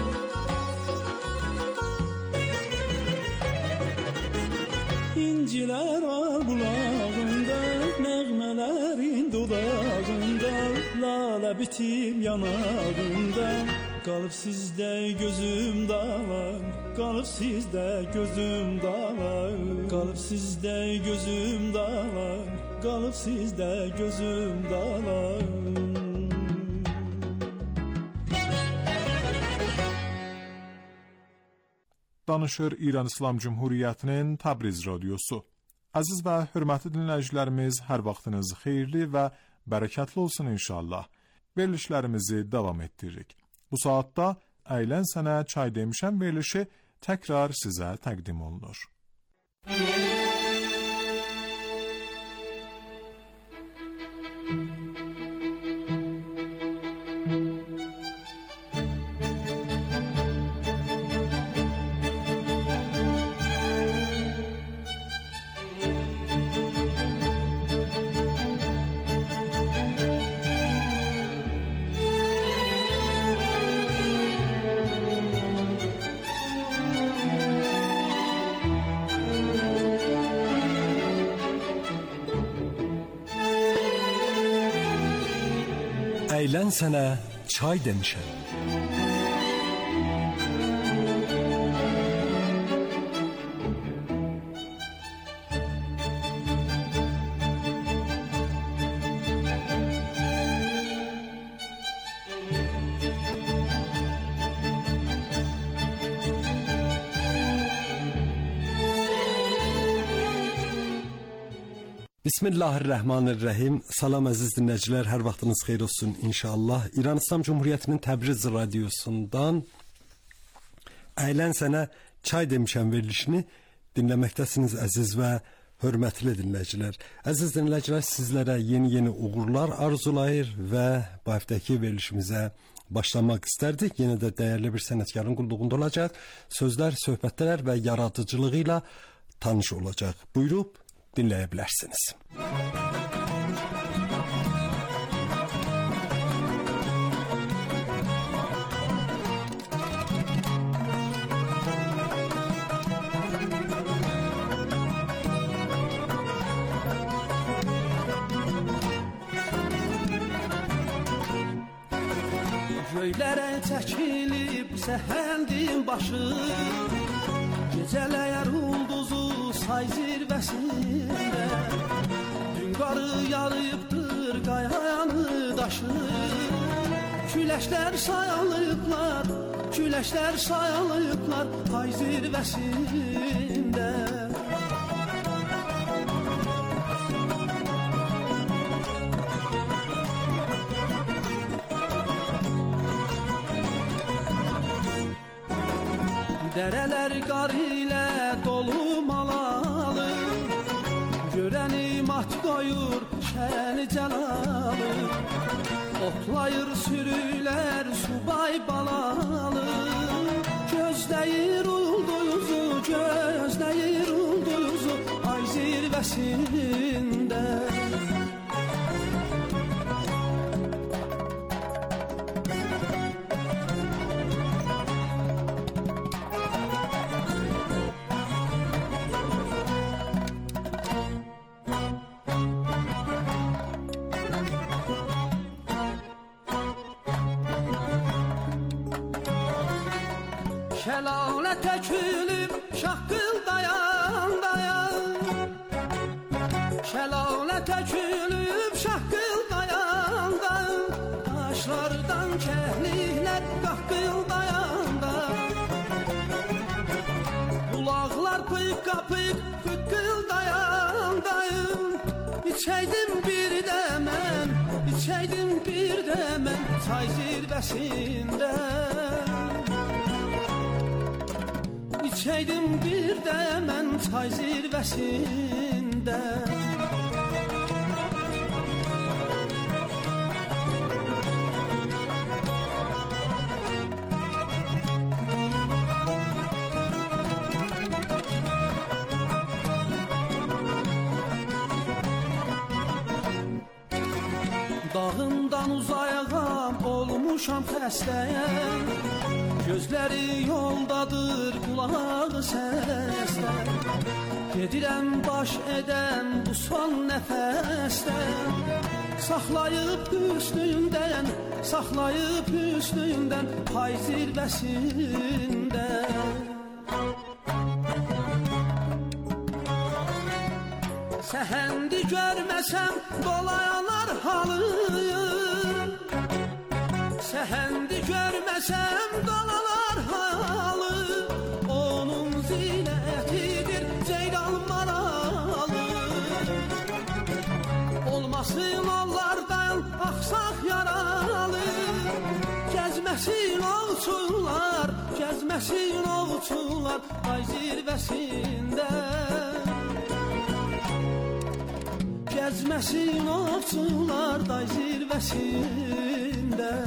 İncilər var bulağında, nəğmələrin dudağında, lalə bitim yanağında. Qalıb sizdə gözüm dağlar, qalıb sizdə gözüm dağlar. Qalıb sizdə gözüm dağlar, qalıb sizdə gözüm dağlar. Danışır İran İslam Cumhuriyyətinin Təbriz radiosu. Əziz və hörmətli dinləyicilərimiz, hər vaxtınız xeyirli və bərəkətli olsun inşallah. Verilişlərimizi davam etdiririk. Bu saatda Əylən Sənə Çay Demişəm verilişi təkrar sizə təqdim olunur. Əylən sənə çay demişəm. Bismillahirrahmanirrahim. Salam əziz dinləyicilər, hər vaxtınız xeyir olsun inşallah. İran İslam Cumhuriyyətinin Təbriz radiosundan Əylən Sənə Çay Demişəm verilişini dinləməkdəsiniz əziz və hörmətli dinləyicilər. Əziz dinləyicilər, sizlərə yeni-yeni uğurlar arzulayır və bu həftəki verilişimizə başlamaq istərdik. Yenə də dəyərli bir sənətkarın qulluğunda olacaq. Sözlər, söhbətlər və yaradıcılığı ilə tanış olacaq. Buyurub dinləyə bilərsiniz. Göylərə çəkilib səhəndin başı, gecələr ulduzu say zirvəsində. Dün qarı yarıyıbdır qayanı daşı. Küləşlər sayalıblar, küləşlər sayalıblar ay zirvəsində. Dərələr qar ilə dolu malalı, görəni mat qoyur şəni cəlalı. Otlayır sürülər subay balalı, gözləyir ulduzu, gözləyir ulduzu ay zirvəsində. Şəlalə tökülüb şaqqıl dayan dayan. Şəlalə tökülüb şaqqıl dayan dayan. Daşlardan kəhliklər qaqqıl dayan dayan. Bulaqlar pıqqa pıq pıqqıl dayan dayan. İçəydim bir də mən, içəydim bir də mən çay zirvəsində. İçəydim bir də mən çay zirvəsində. Dağından uzayağam olmuşam xəstəyəm. Gözləri yoldadır, qulağı səsdə. Gedirəm baş edən bu son nəfəsdə. Saxlayıb üstündən, saxlayıb üstündən pay zirvəsində. Səhəndi görməsəm dolayanar halıyım. Səhəndi görməsəm dolalar halı. Onun zinətidir ceyran maralı. Olmasın onlardan axsaq yaralı. Gəzməsin ovçular, gəzməsin ovçular ay zirvəsində. Gəzməsin ovçular day zirvəsində.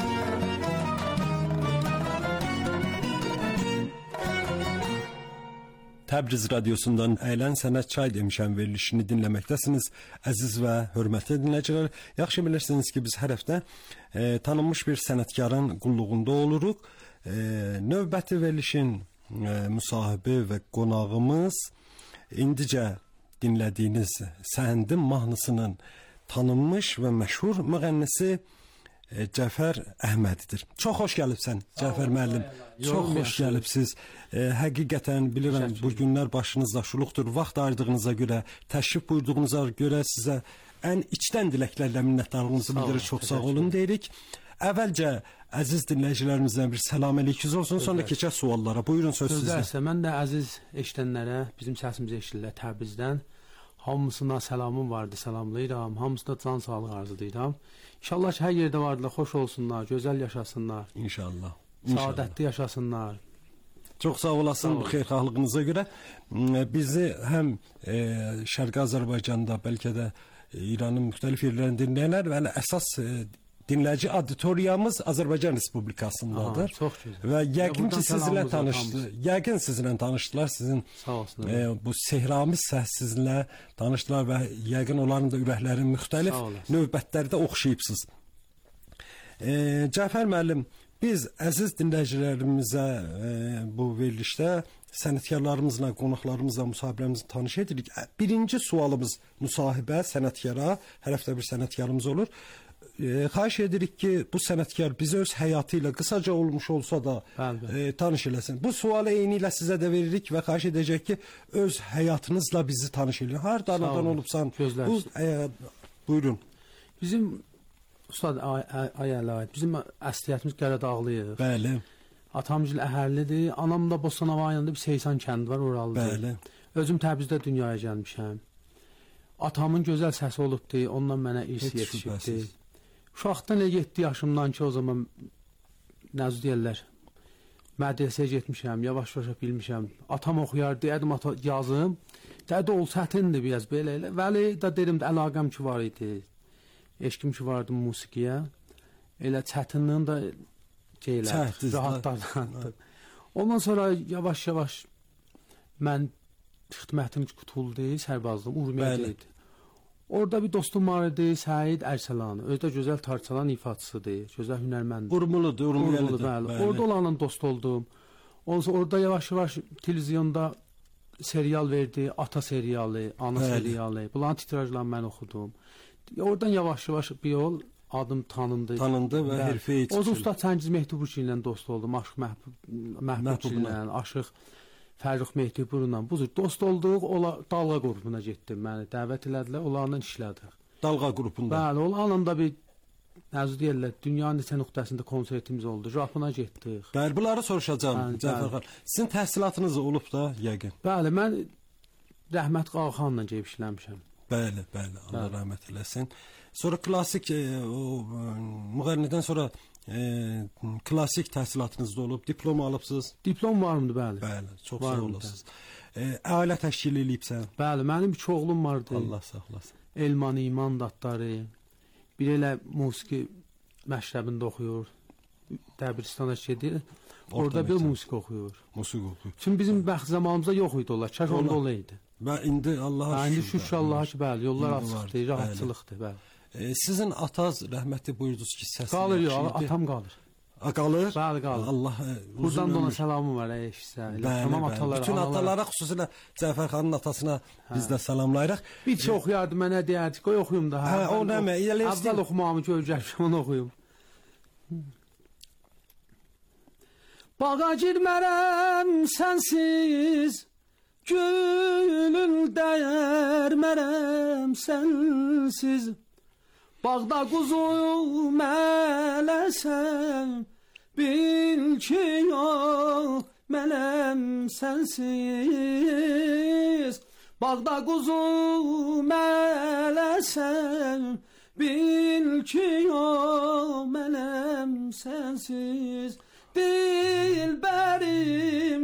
Təbriz radiosundan Əylən Sənət Çay demişəm verilişini dinləməkdəsiniz. Əziz və hörmətli dinləyicilər, yaxşı bilirsiniz ki, biz hər həftə e, tanınmış bir sənətkarın qulluğunda oluruq. E, növbəti verilişin e, müsahibi və qonağımız indicə dinlədiyiniz Səhəndin mahnısının tanınmış və məşhur müğənnisi e, Cəfər Əhmədidir. Çox xoş gəlibsən Cəfər müəllim. Çox xoş gəlibsiz. E, həqiqətən bilirəm bu günlər başınızda şuluqdur. Vaxt ayırdığınıza görə, təşrif buyurduğunuza görə sizə ən içdən diləklərlə minnətdarlığımızı bildirir. Çox sağ olun deyirik. Əvvəlcə əziz dinləyicilərimizdən bir salam əleyküz olsun, sonra keçək suallara. Buyurun söz sizdə. Sözlərsə, mən də əziz eşidənlərə, bizim səsimizi eşidirlər Təbrizdən. Hamısına salamım vardı, salamlayıram. Hamısına can sağlığı arzulayıram. İnşallah ki, hər yerdə vardılar, xoş olsunlar, gözəl yaşasınlar. İnşallah. Saadətli yaşasınlar. Çox sağ olasın bu xeyirxahlığınıza görə. Bizi həm e, Şərqi Azərbaycanda, bəlkə də İranın müxtəlif yerlərində dinləyənlər və əsas e, dinləyici auditoriyamız Azərbaycan Respublikasındadır. Aha, çox gözəl. Və yəqin ki, sizinlə tanışdı. Yəqin sizinlə tanışdılar. Sizin e, bu sehramiz səs sizinlə tanışdılar və yəqin onların da ürəkləri müxtəlif növbətlərdə oxşayıbsınız. E, Cəfər müəllim, biz əziz dinləyicilərimizə e, bu verilişdə sənətkarlarımızla, qonaqlarımızla, müsahibələrimizi tanış edirik. Birinci sualımız müsahibə, sənətkara, hər həftə bir sənətkarımız olur. e, xahiş edirik ki, bu sənətkar bizi öz həyatı ilə qısaca olmuş olsa da Bəli, bəli. e, tanış eləsin. Bu sualı eyni ilə sizə də veririk və xahiş edəcək ki, öz həyatınızla bizi tanış eləyin. Hardan Sağ anadan olun. olubsan? Gözlər Bu üstə. e, buyurun. Bizim Ustad ay, ay, ay əlaid, bizim əsliyyətimiz Qəradağlıyıq. Bəli, Atamgil Əhərlidir. Anam da Bostanova rayonunda bir Seysan kəndi var, oralıdır. bəli. Özüm Təbrizdə dünyaya gəlmişəm. Atamın gözəl səsi olubdu, ondan mənə irs Heç yetişibdi. şübhəsiz. Uşaqdan elə yeddi yaşımdan ki, o zaman nəzü deyirlər, mədrəsəyə getmişəm, yavaş-yavaş bilmişəm. Atam oxuyardı, deyədim ata yazım. Dədə ol çətindir biraz belə elə. Vəli də dedim də əlaqəm ki var idi. Eşkim ki vardı musiqiyə. Elə çətinliyin də şeylər, Çəhdiniz də. rahatlandı. Ondan sonra yavaş-yavaş mən xidmətim qutuldu, sərbazlığım Urmiyədə Bəli. idi. Orada bir dostum var idi, Səid Ərsalan. Özü də gözəl tarçalan ifaçısıdır, gözəl hünərməndir. Urmuludur, Urmuludur, Urmiyəlidir. bəli. Orada olanla dost oldum. Ondan sonra orada yavaş-yavaş televizyonda serial verdi, Ata serialı, Ana Bəli. serialı. Bunların titrajlarını mən oxudum. Oradan yavaş-yavaş bir yol adım tanındı. Tanındı və Bəli. hərfəyə O yetişdi. Usta Çəngiz Mehdibuç ilə dost oldum. Aşıq Məhbub Məhbub ilə, Aşıq Fərrux Mehdiburla. Bu cür dost olduq. Ola dalğa qrupuna getdim. Məni dəvət elədilər, onlarla işlədik. Dalğa qrupunda. Bəli, onlarla da bir nəzü deyirlər, dünyanın neçə nöqtəsində konsertimiz oldu. Japona getdik. Bəli, bunları soruşacağam Bəli, Cəfər xan. Sizin təhsilatınız olub da yəqin. Bəli, mən Rəhmət Qağanla gəlib işləmişəm. Bəli, bəli. Allah Bəli. rəhmət eləsin. Sonra klassik e, o e, müğənnidən sonra e, klassik təhsilatınız da olub, diplom alıbsınız. Diplom varımdı, bəli. Bəli, çox Var sağ mı olasınız. E, ailə təşkil eləyibsən. Bəli, mənim iki oğlum vardı. Allah saxlasın. Elman İman dadları. Bir elə musiqi məktəbində oxuyur. Dəbiristana gedir. Orada bir məktəb. musiqi oxuyur. Musiqi oxuyur. Çünki bizim bəxt zamanımızda yox idi onlar. Kaş onda Ola- olaydı. Və indi Allaha Ha, indi şükür. şükür Allaha ki, bəli, yollar İndi var, açıqdır, bəli. rahatçılıqdır, bəli. E, sizin ataz rəhmətli buyurdunuz ki, səsi Qalır yaxşı yox, idi. atam qalır. A, qalır. Bəli, qalır. Allah e, uzun Buradan da ona ömür. salamım var, ey eşitsə. Bəli, Tamam bəli. atalara, Bütün analara. atalara, xüsusilə Cəfər xanın atasına biz də salamlayırıq. Bir çox oxuyardı mənə deyərdi, qoy oxuyum da. Hə, o nə mə- elə Əvvəl istəyir- oxumağımı görəcəkəm, onu oxuyum. Bağa girmərəm sənsiz, gülül dəyərmərəm sənsiz. Bağda quzu mələsən, bil ki yox mənəm sənsiz. Bağda quzu mələsən, bil ki yox mənəm sənsiz. Dilbərim,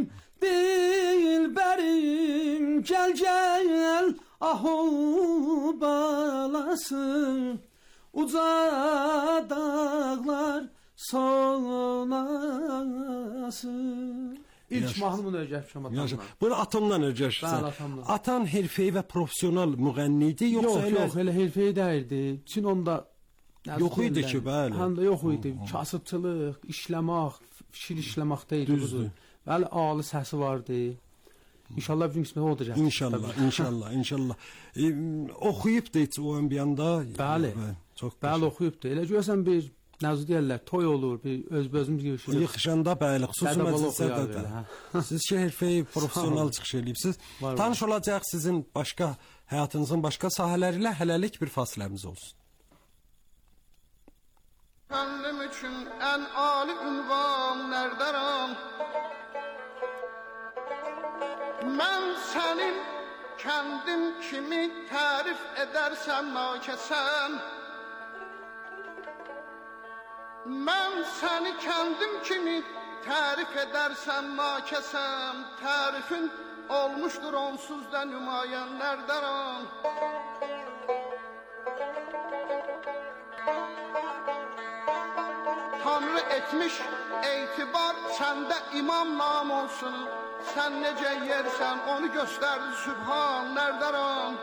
dilbərim, gəl gəl ahu balası. Uca dağlar sonası. İlk Yaxşı. mahnımı öyrətmişəm Yaxşı. atamdan. Bunu atamdan öyrəşirsən. Bəli, atamdan. Atan hərfəyi və professional müğənni idi, yoxsa Yox, elə yox, elə hərfəyə dəyirdi. Çün onda Yox idi ki, bəli. Həm də yox idi. Kasıbçılıq, işləmək, şir işləməkdə idi. Düzdür. budur. Bəli, ağlı səsi vardı. İnşallah bir gün qismət olacaq. İnşallah, inşallah, inşallah. E, oxuyub da heç o ambiyanda. Bəli. Çox Bəli, oxuyubdu. Elə görsən bir nəzü deyirlər, toy olur, bir özbözümüz yığışırıq. Yığışanda bəli, xüsusi Dədə bala məclislərdə oxuyar də. belə, hə. Siz ki, hərfəyi professional çıxış eləyibsiz. Var, Tanış olacaq sizin başqa həyatınızın başqa sahələri ilə hələlik bir fasiləmiz olsun. Könlüm üçün ən ali ünvan nərdərəm? Mən sənin kəndin kimi tərif edərsəm nakəsən. Mən səni kəndim kimi tərif edərsəm nakəsəm. Tərifin olmuşdur onsuz da nümayən nərdərəm? Tanrı etmiş etibar səndə imam nam olsun. Sən necə yersən onu göstərdi Sübhan nərdərəm?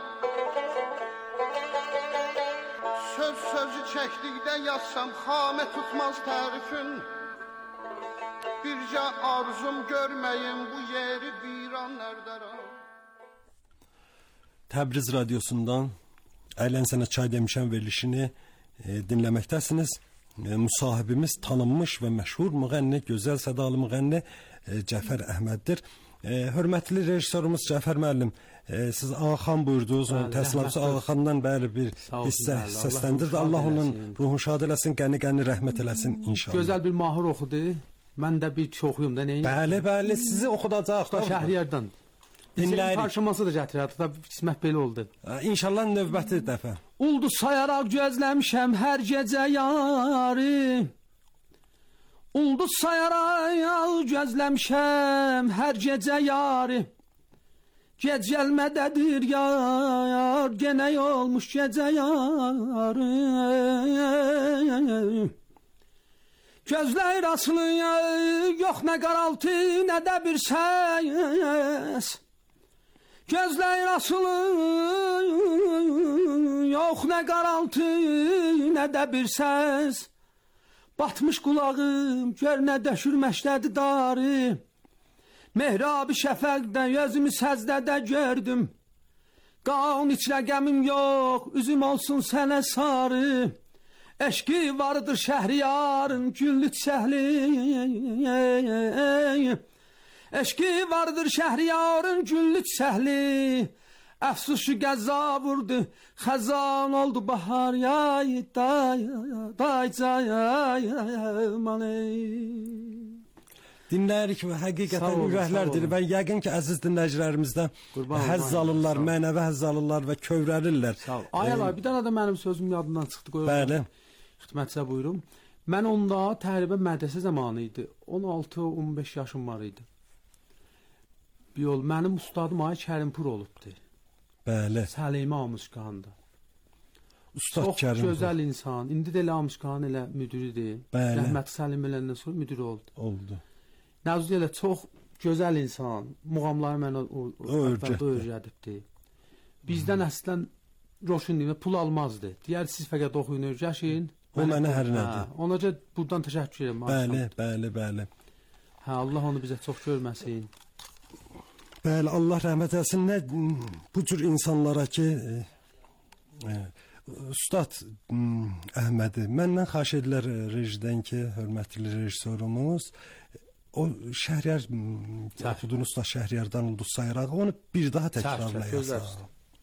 Söz sözü çəkdikdə yazsam xamə tutmaz tərifin. Bircə arzum görməyim bu yeri viran nərdərəm? Təbriz radiosundan Əylən sənə çay demişəm verilişini e, dinləməkdəsiniz. E, müsahibimiz tanınmış və məşhur müğənni, gözəl sədalı müğənni e, Cəfər Əhməddir. E, hörmətli rejissorumuz Cəfər müəllim, e, siz Ağaxan buyurdunuz, onun təslimatçı Ağaxandan bəri bir hissə səsləndirdi. Allah onun ruhunu şad eləsin, qəni-qəni rəhmət eləsin inşallah. Gözəl bir mahir oxudu. Mən də bir oxuyum da nəyin? Bəli, bəli, sizi oxudacaq da Şəhriyardan. Dinləyirik. Qarşıması da gətirərdi da qismət belə oldu. İnşallah növbəti dəfə. Ulduz sayaraq gözləmişəm hər gecə yarı. Ulduz sayaraq gözləmişəm hər gecə yarı. Gec gəlmədədir yar, genə olmuş gecə yarı. Gözlər asılı, yox nə qaraltı, nə də bir səs. Gözlər asılı, yox nə qaraltı, nə də bir səs. Batmış qulağım, gör nə dəşürməşdədir darı. Mehrab-ı şəfəqdə, gözümü səzdədə gördüm. Qan içrə qəmim yox, üzüm olsun sənə sarı. Eşki vardır şəhriyarın güllü çiçəkli. Eşki vardır şəhriyarın güllü çiçəkli. Əfsus şu qəza vurdu, xəzan oldu bahar yay, day, day, day, Dinləyirik və həqiqətən ürəklərdir. Və yəqin ki, əziz dinləyicilərimizdən həzz alırlar, mənəvi həzz alırlar və kövrəlirlər. Ayalar, bir dənə də mənim sözüm yadından çıxdı. Bəli. Xidmətçisə buyurum. Mən onda təqribən mədrəsə zamanı idi. on altı on beş yaşım var idi. Bir yol, mənim ustadım Ay Kərimpur olubdu. Bəli. Səlimə Amışqan'da. Ustad Çox Kərimpur. gözəl insan. İndi də elə Amışqan elə müdürüdür. Bəli. Rəhmət Səlim eləndən sonra müdür oldu. Oldu. Nəvzə elə çox gözəl insan. Muğamları mənə öyrədibdi. Bizdən əslən Roşun pul almazdı. Deyər siz fəqət oxuyun, öyrəşin. O mənə hərinədi. Ona görə buradan təşəkkür edirəm. Bəli, bəli, bəli. Hə, Allah onu bizə çox görməsin. Bəli, Allah rəhmət etsin. Nə bu cür insanlara ki e, e, Ustad Əhmədi, məndən xahiş edilər rejidən ki, hörmətli rejissorumuz, o Şəhriyar oxudun Usta Şəhriyardan Ulduz sayaraq onu bir daha təkrarlayasın.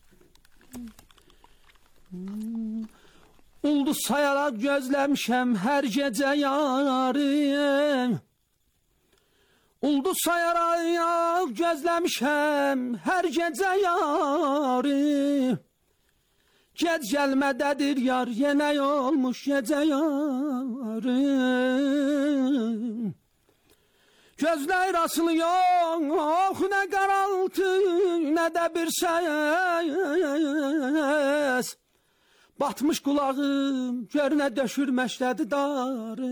Ulduz sayaraq gözləmişəm hər gecə yarı. Ulduz sayaraq gözləmişəm hər gecə yarı. Gec gəlmədədir yar, yenə olmuş gecə yarı. Gözlər asılı yox, nə qaraltı, nə də bir səs. Batmış qulağım, gör nə döşürməşdədir darı.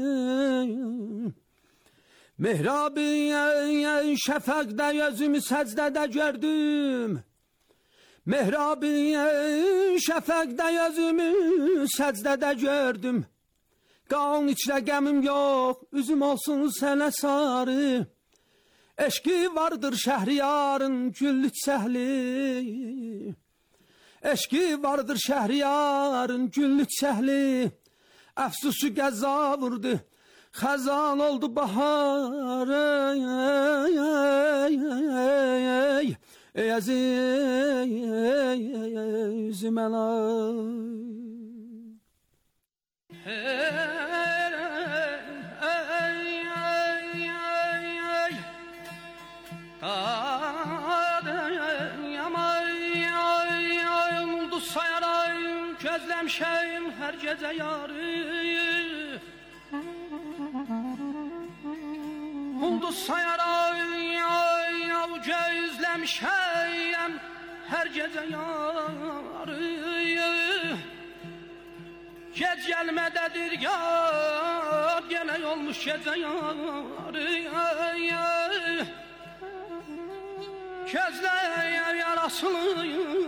Mehrab-ı şəfəqdə gözümü səcdədə gördüm. Mehrab-ı şəfəqdə gözümü səcdədə gördüm. Qan içrə qəmim yox, üzüm olsun sənə sarı. Eşki vardır şəhriyarın güllü çiçəkli. Eşki vardır şəhriyarın güllü çiçəkli. Əfsusu qəza vurdu, xəzan oldu bahar. Ey əzizim əlay. Ulduz sayarak gözləmişəm hər gecə yarı. Ulduz sayarak gözləmişəm hər gecə yarı. Gec gəlmədədir yar, yenə olmuş gecə yarı. Gözlər yarasılı,